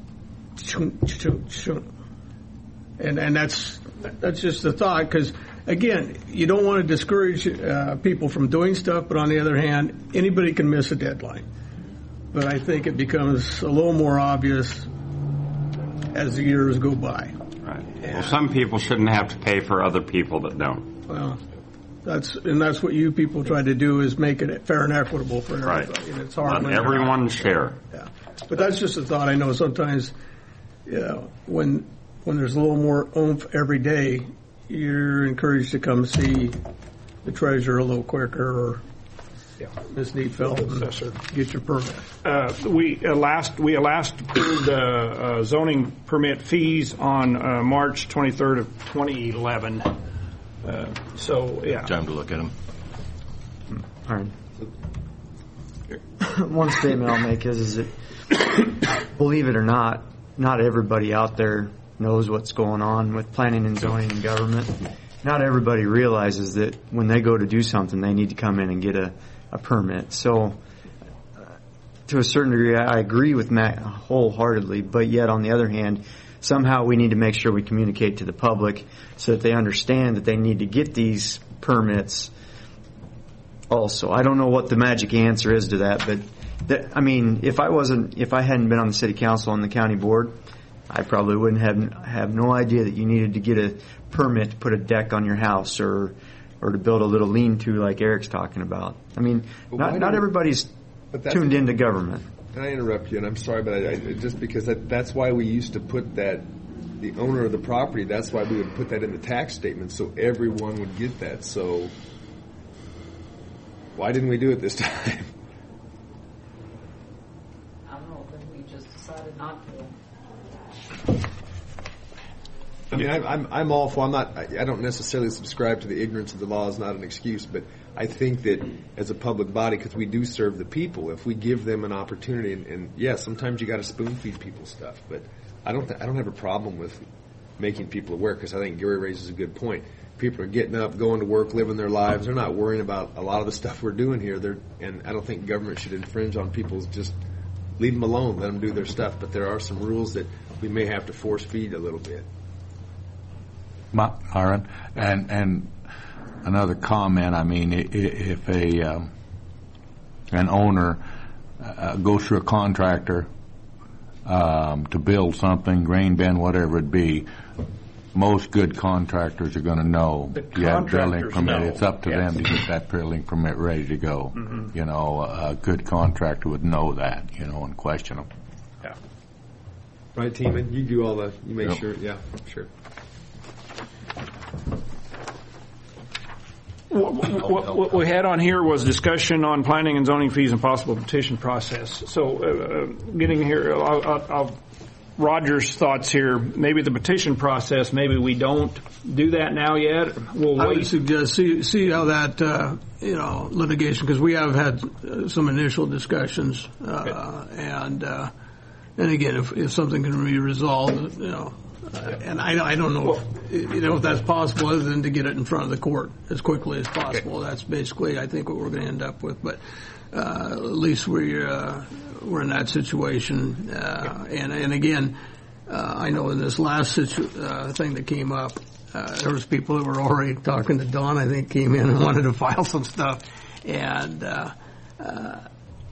and and that's that's just the thought, because again, you don't want to discourage uh, people from doing stuff, but on the other hand, anybody can miss a deadline. But I think it becomes a little more obvious as the years go by. Right. Yeah. Well, some people shouldn't have to pay for other people that don't. Well, that's and that's what you people try to do, is make it fair and equitable for everybody. Right. And it's hard. Let everyone share. Yeah. But that's just a thought. I know sometimes, you know, when when there's a little more oomph every day, you're encouraged to come see the treasurer a little quicker, or yeah, Miz Neatfeld, and get your permit. Uh, we uh, last we last approved the uh, zoning permit fees on uh, March twenty-third of twenty eleven. Uh, so yeah, time to look at them. All right. One statement I'll make is, is that, believe it or not, not everybody out there knows what's going on with planning and zoning and government. Not everybody realizes that when they go to do something, they need to come in and get a, a permit. So, uh, to a certain degree, I, I agree with Matt wholeheartedly, but yet on the other hand, somehow we need to make sure we communicate to the public so that they understand that they need to get these permits also. I don't know what the magic answer is to that, but that, I mean, if I wasn't, if I hadn't been on the city council and the county board, I probably wouldn't have have no idea that you needed to get a permit to put a deck on your house, or or to build a little lean-to like Eric's talking about. I mean, not not everybody's tuned into government. Can I interrupt you? And I'm sorry, but I, I, just because that, that's why we used to put that, the owner of the property, that's why we would put that in the tax statement, so everyone would get that. So why didn't we do it this time? I don't know, but we just decided not to. I mean, I, I'm I'm all for. I'm not. I, I don't necessarily subscribe to the ignorance of the law is not an excuse, but I think that as a public body, because we do serve the people, if we give them an opportunity, and, and yeah, sometimes you got to spoon feed people stuff, but I don't. Th- I don't have a problem with making people aware, because I think Gary raises a good point. People are getting up, going to work, living their lives. They're not worrying about a lot of the stuff we're doing here. They're, and I don't think government should infringe on people's just leave them alone, let them do their stuff. But there are some rules that we may have to force feed a little bit. Myron, and and another comment. I mean, if a um, an owner uh, goes through a contractor um, to build something, grain bin, whatever it be, most good contractors are going to know you have a building permit. Know. It's up to Yes. them to get that building permit ready to go. Mhm. You know, a good contractor would know that. You know, and question them. Yeah. Right, Teeman? You do all the, you make Yep. sure, yeah, sure. What, what we had on here was discussion on planning and zoning fees and possible petition process. So, uh, getting here, I'll, I'll, I'll, Roger's thoughts here. Maybe the petition process. Maybe we don't do that now yet. We'll I would wait. suggest see see how that uh, you know litigation, because we have had uh, some initial discussions, uh, and uh, and again, if if something can be resolved, you know. Uh, and I, I don't know if, you know if that's possible, other than to get it in front of the court as quickly as possible. Okay. That's basically, I think, what we're going to end up with. But uh, at least we're uh, we're in that situation. Uh, and and again, uh, I know in this last situ- uh, thing that came up, uh, there was people that were already talking to Don. I think came in and wanted to file some stuff. And uh, uh,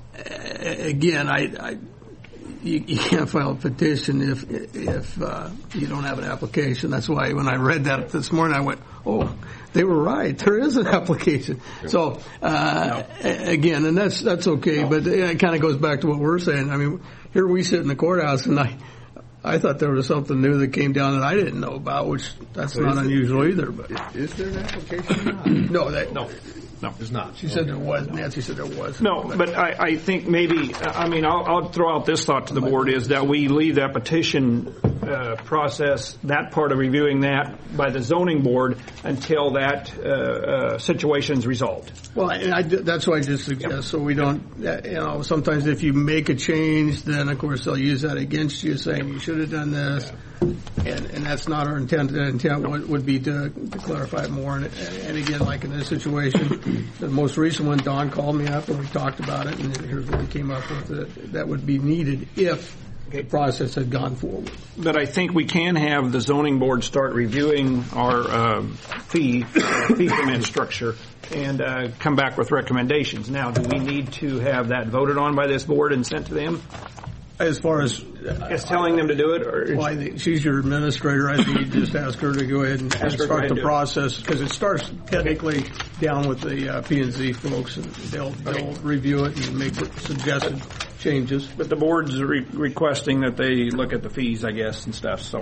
again, I. I You, you can't file a petition if if uh, you don't have an application. That's why when I read that this morning, I went, "Oh, they were right. There is an application." So uh, no. again, and that's that's okay, no. but it kind of goes back to what we're saying. I mean, here we sit in the courthouse, and I I thought there was something new that came down that I didn't know about, which that's so not unusual it, either. But is, is there an application? no, that no. No, there's not. She said there was. Nancy said there was. No, but I, I think maybe, I mean, I'll, I'll throw out this thought to the board is that we leave that petition uh, process, that part of reviewing that by the zoning board until that uh, uh, situation's resolved. Well, and I, that's why I just suggest yep. so we don't, you know, sometimes if you make a change, then of course they'll use that against you, saying you should have done this. Yeah. And, and that's not our intent. The intent would, would be to, to clarify it more. And, and again, like in this situation, the most recent one, Don called me up and we talked about it, and here's what we came up with. That, that would be needed if the process had gone forward. But I think we can have the zoning board start reviewing our uh, fee fee permit structure and uh, come back with recommendations. Now, do we need to have that voted on by this board and sent to them? As far as as telling them to do it, or well, I think she's your administrator. I think you just ask her to go ahead and, and start the process, because it starts technically down with the uh, P and Z folks, and they'll they'll okay. review it and make suggested changes. But the board's re- requesting that they look at the fees, I guess, and stuff. So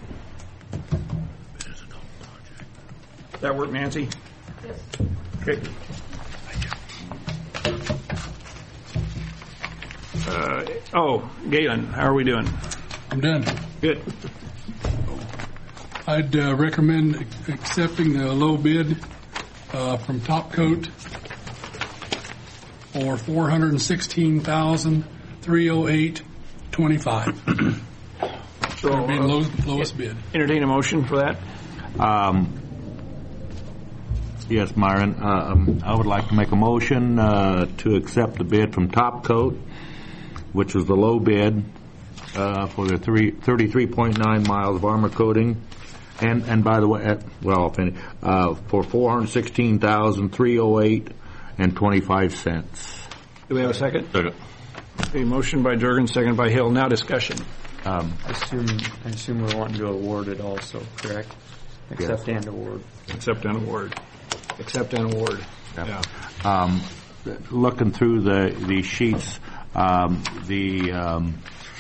that work, Nancy? Yes. Okay. Uh, oh, Galen, how are we doing? I'm done. Good. I'd uh, recommend accepting the low bid uh, from Top Coat for four hundred sixteen thousand three hundred eight dollars and twenty-five cents. So, that would be the lowest, lowest bid. Entertain a motion for that. Um, yes, Myron. Uh, um, I would like to make a motion uh, to accept the bid from Top Coat, which was the low bid uh, for the three, thirty-three point nine miles of armor coating. And, and by the way, uh, well, I'll finish, uh, for four hundred sixteen thousand three hundred eight dollars and twenty-five cents. Do we have a second? Second. A motion by Durgan, second by Hill. Now discussion. Um, I assume, I assume we're wanting to award it also, correct? Accept yes. and award. Accept and award. Accept and award. Yep. Yeah. Um, looking through the, the sheets, Um, the um,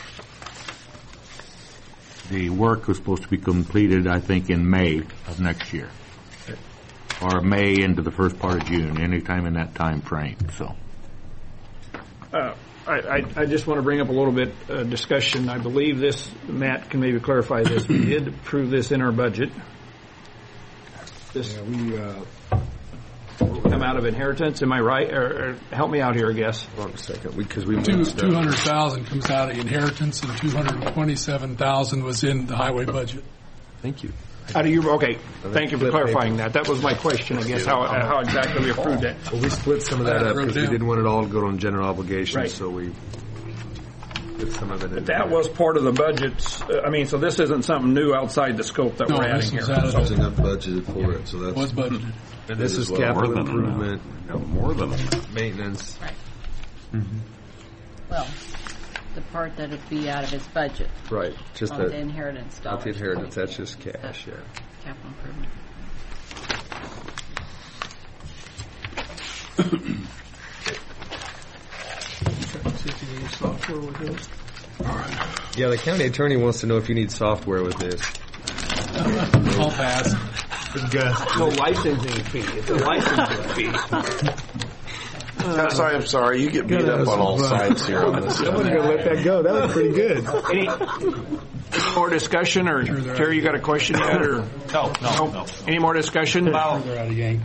the work was supposed to be completed, I think, in May of next year, or May into the first part of June, anytime in that time frame. So, uh, I, I, I just want to bring up a little bit uh, discussion. I believe this, Matt can maybe clarify this. We did approve this in our budget. This yeah, we. Uh, come out of inheritance, am I right? Or, or help me out here, I guess. Hold on a second, because we two two hundred thousand comes out of inheritance, and two hundred twenty-seven thousand was in the highway budget. Thank you. Out of your okay. Thank you for clarifying that. That was my question, I guess. How how exactly we approved that? Well, we split some of that up because we didn't want it all to go on general obligations, right. so we With some of it in That there. was part of the budgets. Uh, I mean, so this isn't something new outside the scope that No, we're adding this here. was added. So- There's enough budgeted for it, so that's. Was budgeted. And this is Well, capital more than improvement, No, more than enough. maintenance. Right. Mm-hmm. Well, the part that it'd be out of his budget Right, just on that. the inheritance dollars. Not the inheritance, that's just cash, yeah. Capital improvement. See if you need software with this. Yeah, the county attorney wants to know if you need software with this. I'll pass. No licensing fee. It's a licensing fee. I'm sorry, I'm sorry. You get beat up on all sides here on this. I wasn't going to let that go. That was pretty good. Any, any more discussion, or Terry, you got a question yet, or? No, no, no. Any more discussion? They're out of Yank.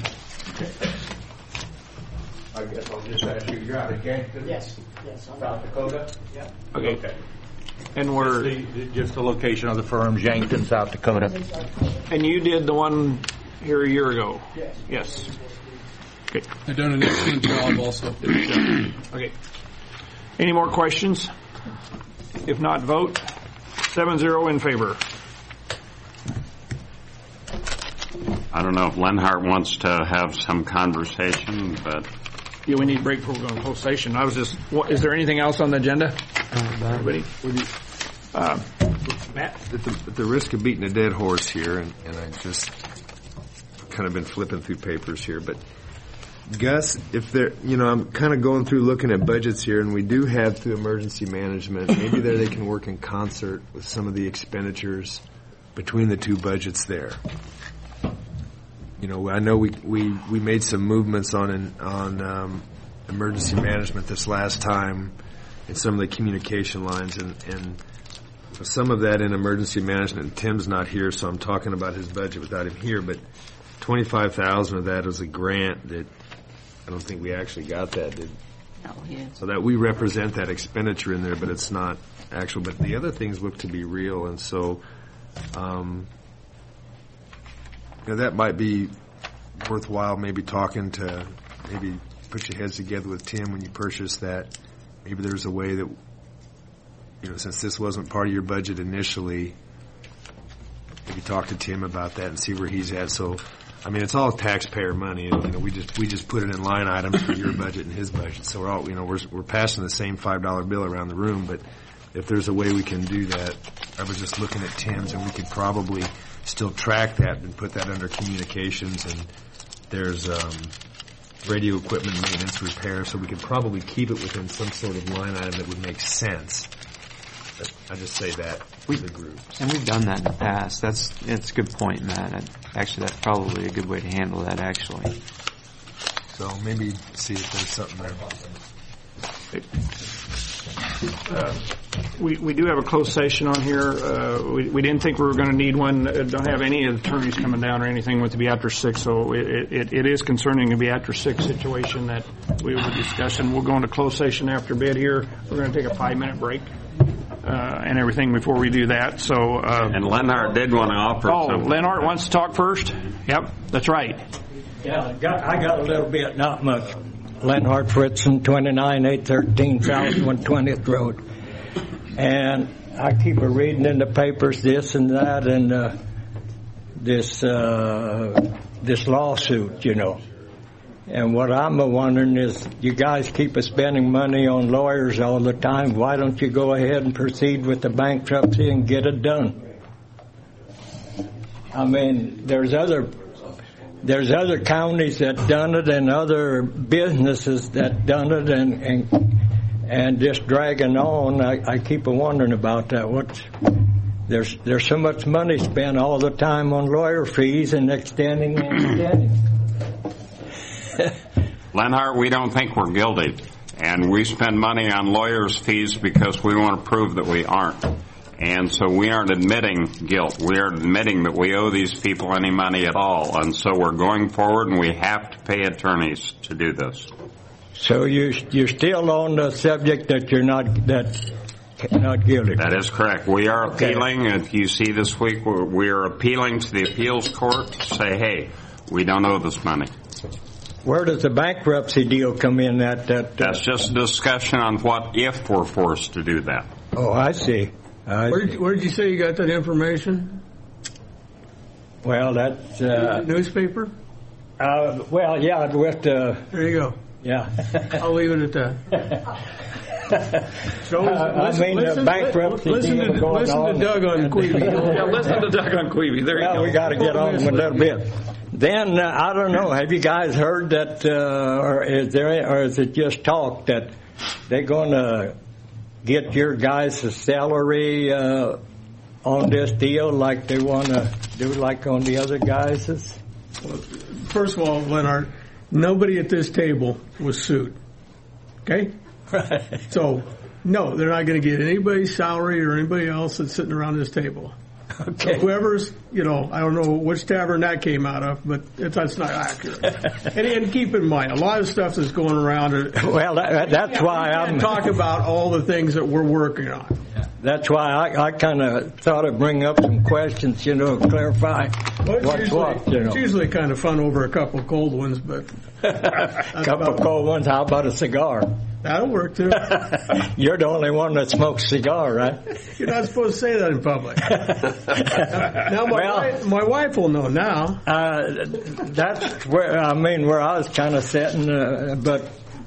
I guess I'll just ask you, you're out of Yankton? Yes, yes. I'm South Dakota? Yeah. Okay. Okay. And we're, Just the, just the location of the firm's Yankton, South Dakota. and you did the one here a year ago? Yes. Yes. Okay. They've done an excellent job also. Okay. Any more questions? If not, vote. Seven zero in favor. I don't know if Lenhart wants to have some conversation, but Yeah, we need a break before we go to closed session. I was just, what, is there anything else on the agenda? Everybody? Uh, Matt? At the, at the risk of beating a dead horse here, and, and I just kind of been flipping through papers here, but Gus, if there, you know, I'm kind of going through looking at budgets here, and we do have through emergency management, maybe there they can work in concert with some of the expenditures between the two budgets there. You know, I know we, we, we made some movements on an, on um, emergency management this last time in some of the communication lines, and, and some of that in emergency management. And Tim's not here, so I'm talking about his budget without him here. But twenty-five thousand of that is a grant that I don't think we actually got that. Did No, he is. so that we represent that expenditure in there, but it's not actual. But the other things look to be real, and so. Um, You know, that might be worthwhile maybe talking to, maybe put your heads together with Tim when you purchase that. Maybe there's a way that, you know, since this wasn't part of your budget initially, maybe talk to Tim about that and see where he's at. So, I mean, it's all taxpayer money. And, you know, we just, we just put it in line items for your budget and his budget. So we're all, you know, we're, we're passing the same five dollar bill around the room. But if there's a way we can do that, I was just looking at Tim's, and we could probably still track that and put that under communications, and there's um, radio equipment maintenance repair, so we could probably keep it within some sort of line item that would make sense. But I just say that for the group. And we've done that in the past. That's that's a good point, Matt. And actually, that's probably a good way to handle that, actually. So maybe see if there's something there. Uh, we, we do have a closed session on here. Uh, we, we didn't think we were going to need one. Uh, don't have any attorneys coming down or anything with to be after six, so it, it, it is concerning to be after six situation that we will be discussing. We'll go into closed session after bid here. We're going to take a five minute break uh, and everything before we do that. So uh, and Lenhart did want to offer. Oh, some. Lenhart wants to talk first. Yep, that's right. Yeah, I got, I got a little bit, not much. Lenhart Fritzen, twenty-nine eight thirteen South one hundred twentieth Road. And I keep a reading in the papers this and that and uh, this uh, this lawsuit, you know. And what I'm a wondering is, you guys keep a spending money on lawyers all the time. Why don't you go ahead and proceed with the bankruptcy and get it done? I mean, there's other there's other counties that done it and other businesses that done it, and and, and just dragging on. I, I keep a wondering about that. What's there's there's so much money spent all the time on lawyer fees and extending and extending. Lenhart, we don't think we're guilty, and we spend money on lawyers' fees because we want to prove that we aren't. And so we aren't admitting guilt. We are admitting that we owe these people any money at all. And so we're going forward, and we have to pay attorneys to do this. So you you're still on the subject that you're not that not guilty. That is correct. We are appealing. If you see this week, we're, we are appealing to the appeals court to say, hey, we don't owe this money. Where does the bankruptcy deal come in? That that uh, That's just a discussion on what if we're forced to do that. Oh, I see. I Where see. did, where did you say you got that information? Well, that's uh, newspaper. Uh, well, yeah, with uh, there you go. Yeah, I'll leave it at that. So, uh, listen, I mean, listen, the bankruptcy listen, deal to, going listen on. to Doug on Queeby. Yeah, listen to Doug on Queeby. There you well, go. we got to get on a little bit. Then uh, I don't know. Have you guys heard that, uh, or is there, or is it just talk that they're going to get your guys' salary uh, on this deal like they want to do, like on the other guys'? Well, first of all, Leonard, nobody at this table was sued. Okay? Right. So, no, they're not going to get anybody's salary or anybody else that's sitting around this table. Okay. So whoever's, you know, I don't know which tavern that came out of, but it, that's not accurate. and, and keep in mind, a lot of stuff that's going around. Well, that, that's yeah, why I'm talk about all the things that we're working on. That's why I, I kind of thought of bring up some questions, you know, clarify Well, it's what's usually, what, you know. It's usually kind of fun over a couple of cold ones, but a couple of cold ones. How about a cigar? That'll work too. You're the only one that smokes cigar, right? You're not supposed to say that in public. now, my, well, wife, my wife will know now. Uh, that's where I mean where I was kind of sitting, uh, but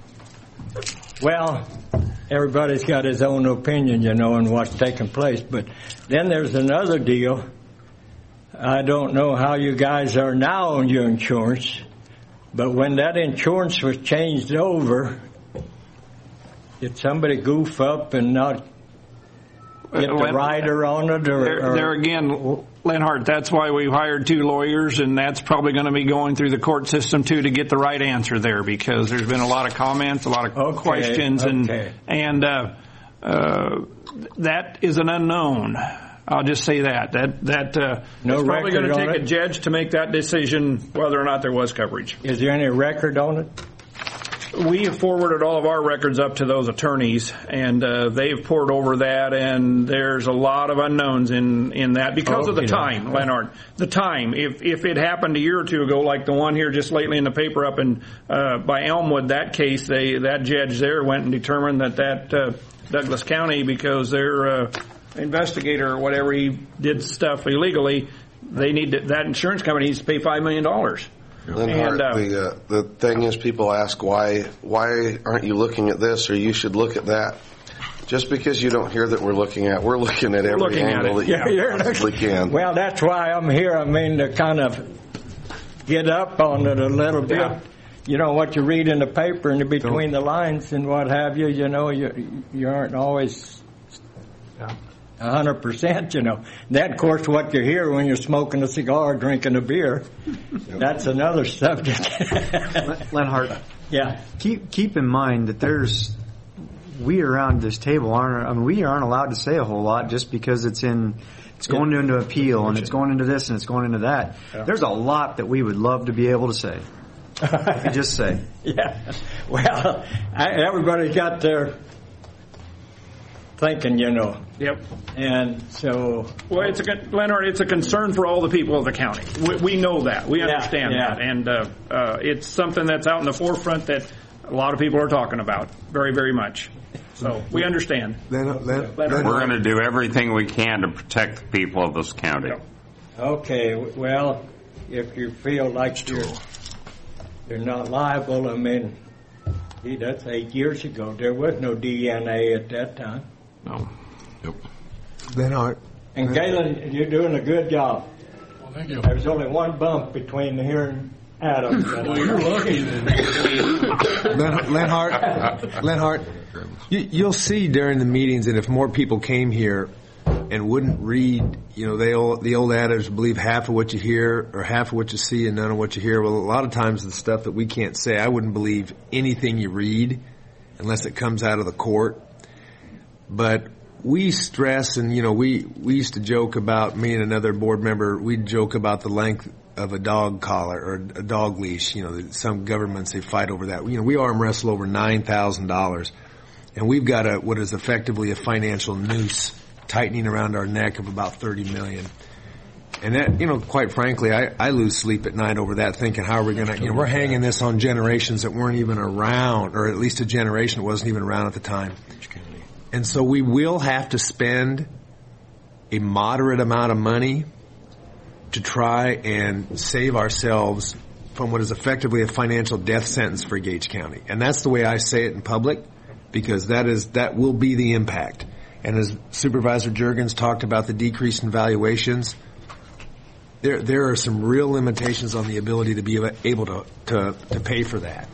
well, everybody's got his own opinion, you know, on what's taking place. But then there's another deal. I don't know how you guys are now on your insurance, but when that insurance was changed over, did somebody goof up and not get the rider on it? Or, there, or? there again, Lenhart, that's why we've hired two lawyers, and that's probably going to be going through the court system, too, to get the right answer there, because there's been a lot of comments, a lot of okay, questions, okay. and and uh, uh, that is an unknown. I'll just say that. That that uh, no it's probably going to take it? a judge to make that decision whether or not there was coverage. Is there any record on it? We have forwarded all of our records up to those attorneys, and uh, they've poured over that, and there's a lot of unknowns in, in that because oh, of the yeah. time, Leonard. The time. If if it happened a year or two ago, like the one here just lately in the paper up in uh, by Elmwood, that case, they that judge there went and determined that that uh, Douglas County, because their uh, investigator or whatever, he did stuff illegally, they need to, that insurance company needs to pay five million dollars. Lenhart, uh, the uh, the thing is, people ask why why aren't you looking at this or you should look at that. Just because you don't hear that we're looking at, we're looking at every looking angle at that yeah, you possibly can. Well, that's why I'm here. I mean, to kind of get up on it a little bit. Yeah. You know, what you read in the paper and between the lines and what have you, you know, you you aren't always a hundred percent, you know. Then, of course, what you hear when you're smoking a cigar, drinking a beer, that's another subject. Lenhart, yeah. Keep keep in mind that there's we around this table aren't. I mean, we aren't allowed to say a whole lot just because it's in. It's going Yeah. into appeal and it's going into this and it's going into that. Yeah. There's a lot that we would love to be able to say. I just say. Yeah. Well, I, everybody's got their thinking, you know. Yep. And so. Well, it's a Leonard. It's a concern for all the people of the county. We, we know that. We Yeah, understand yeah. that, and uh, uh, it's something that's out in the forefront that a lot of people are talking about very, very much. So we understand. Then, then, We're We're going to do everything we can to protect the people of this county. Okay. Well, if you feel like you're you're not liable, I mean, gee, that's eight years ago. There was no D N A at that time. No. Yep. Then Art. And Galen, you're doing a good job. Well, thank you. There's only one bump between here and Adams. Well, you're lucky then. Len, Lenhart, Lenhart, you, you'll see during the meetings that if more people came here and wouldn't read, you know, they all, the old adage, believe half of what you hear or half of what you see and none of what you hear. Well, a lot of times the stuff that we can't say, I wouldn't believe anything you read unless it comes out of the court. But we stress, and, you know, we, we used to joke about, me and another board member, we'd joke about the length of a dog collar or a dog leash. You know, some governments, they fight over that. You know, we arm wrestle over nine thousand dollars, and we've got a what is effectively a financial noose tightening around our neck of about thirty million dollars. And that, you know, quite frankly, I, I lose sleep at night over that, thinking how are we going to, you know, we're hanging this on generations that weren't even around, or at least a generation that wasn't even around at the time. And so we will have to spend a moderate amount of money to try and save ourselves from what is effectively a financial death sentence for Gage County. And that's the way I say it in public, because that is that will be the impact. And as Supervisor Juergens talked about the decrease in valuations, there there are some real limitations on the ability to be able to, to, to pay for that.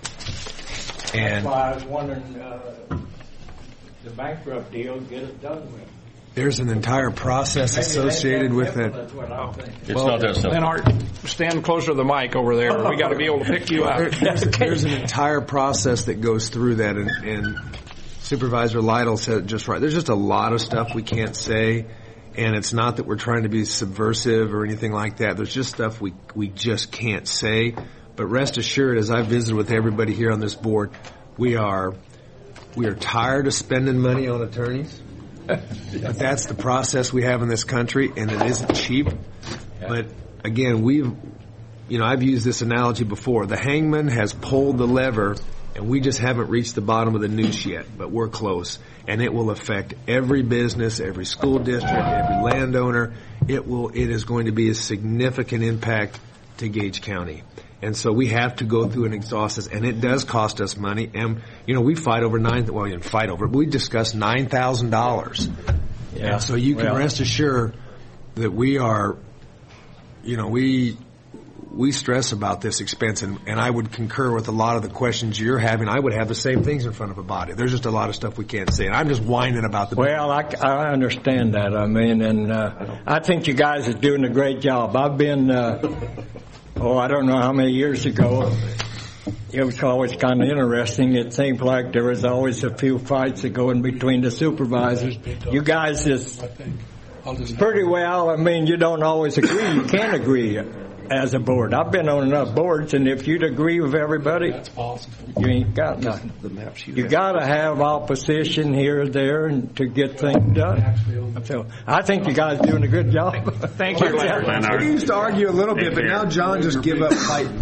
And that's why I was wondering, uh, the bankrupt deal, get it done with. There's an entire process associated with it. That's what I'm thinking. It's well, not that simple. Then Art, stand closer to the mic over there. We got to be able to pick you up. There's, there's an entire process that goes through that, and, and Supervisor Lytle said it just right. There's just a lot of stuff we can't say, and it's not that we're trying to be subversive or anything like that. There's just stuff we we just can't say. But rest assured, as I've visited with everybody here on this board, we are we are tired of spending money on attorneys. But that's the process we have in this country, and it isn't cheap. But again, we've, you know, I've used this analogy before. The hangman has pulled the lever, and we just haven't reached the bottom of the noose yet, but we're close. And it will affect every business, every school district, every landowner. It will, it is going to be a significant impact to Gage County. And so we have to go through and exhaust this, and it does cost us money. And, you know, we fight over nine, well, we didn't fight over it, but we discussed nine thousand dollars. Yeah. And so you can well. rest assured that we are, you know, we, we stress about this expense, and, and I would concur with a lot of the questions you're having. I would have the same things in front of a body. There's just a lot of stuff we can't say, and I'm just whining about the. Well, I, I understand that. I mean, and uh, I think you guys are doing a great job. I've been. Uh, Oh, I don't know how many years ago. It was always kind of interesting. It seemed like there was always a few fights that go in between the supervisors. You guys is pretty well. I mean, you don't always agree. You can't agree as a board. I've been on enough boards, and if you'd agree with everybody, that's possible. You ain't got nothing. You got to have opposition here or there and to get things done. So I think you guys are doing a good job. Thank you, Leonard. We used to argue a little bit, but now John just give up fighting.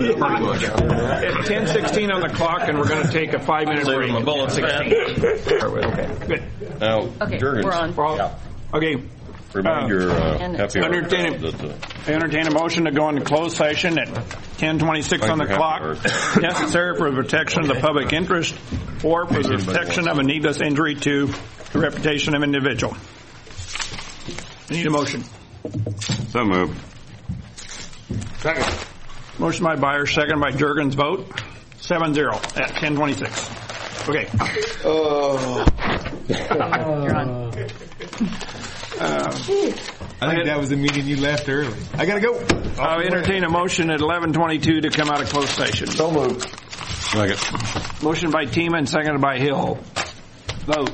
At ten sixteen on the clock, and we're going to take a five-minute break. A bullet sixteen. Okay, good. Now, okay, Juergens. We're on. We're all, yeah. Okay. Remind your uh, happy hour. Entertain, entertain a motion to go into closed session at ten twenty-six on the clock, necessary for the protection of the public interest or for the protection of a needless injury to the reputation of an individual. I need a motion. So moved. Second. Motion by Byers, second by Juergens. Vote seven zero at ten twenty-six. Okay. Oh. You're on. Uh, I think that was the meeting you left early. I gotta go. I'll entertain a motion at eleven twenty-two to come out of closed session. So moved. Second. Motion by Teeman, seconded by Hill. Vote.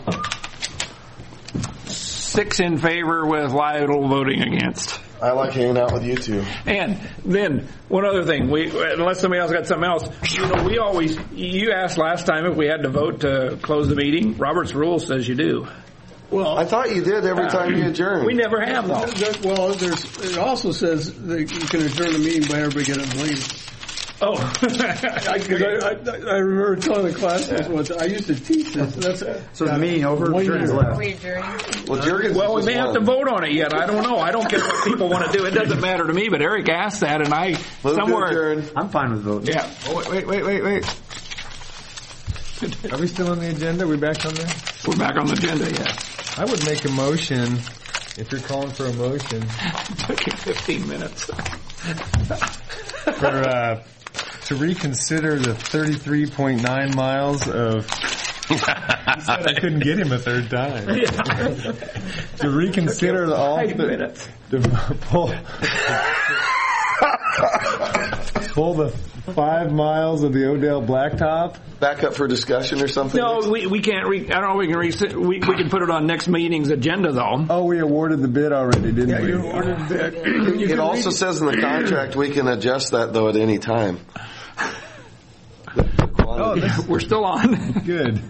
Six in favor with Lytle voting against. I like hanging out with you two. And then one other thing, we unless somebody else got something else, you know, we always. You asked last time if we had to vote to close the meeting. Robert's rule says you do. Well, I thought you did every time you adjourned. We never have, though. Well, there's, it also says that you can adjourn a meeting by everybody getting up and leaving. Oh. I, I, I remember telling the classes once, I used to teach this. That's, so the meeting over, Juergens left. Well, Juergens well we may won. have to vote on it yet. I don't know. I don't care what people want to do. It doesn't matter to me, but Eric asked that, and I Move somewhere. I'm fine with voting. Yeah. Oh, wait, wait, wait, wait. Are we still on the agenda? Are we back on there? We're back on the agenda, yeah. I would make a motion, if you're calling for a motion. It took you fifteen minutes. for, uh, to reconsider the thirty-three point nine miles of... He said I couldn't get him a third time. Yeah. To reconsider the all... Five minutes. To pull, pull the five miles of the Odell Blacktop. Back up for discussion or something? No, we we can't. Re, I don't know. We can re, we we can put it on next meeting's agenda, though. Oh, we awarded the bid already, didn't yeah, we? you awarded the bid. You it also says in the contract we can adjust that though at any time. Oh, we're still on. Good.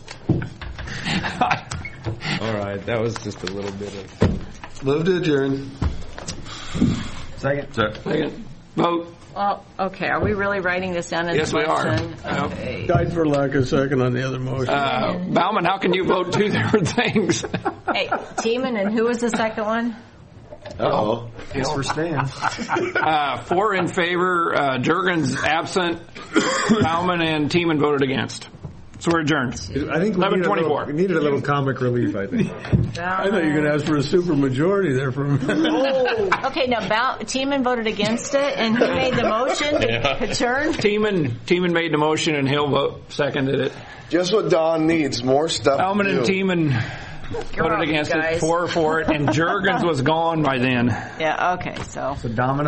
All right, that was just a little bit of. Move to adjourn. Second. Second. Vote. Well, okay, are we really writing this down as Yes, a we are. motion? Yep. Okay. Died for lack of second on the other motion. Uh, Bauman, how can you vote two different things? Hey, Teeman, and who was the second one? Uh-oh. Guess we're staying. Uh, four in favor, uh, Jurgens absent, Bauman and Teeman voted against. So we're adjourned. I think we eleven needed, a twenty-four. little, we needed a little comic relief, I think. I thought you were going to ask for a super majority there from. Oh, okay, now Bal- Teeman voted against it, and who made the motion to adjourn? Teeman, Teeman made the motion and Hill vote, seconded it. Just what Don needs, more stuff. Bauman and to do. Teeman You're voted up, against guys. it, four for it, and Jurgens was gone by then. Yeah, okay, so. So Domino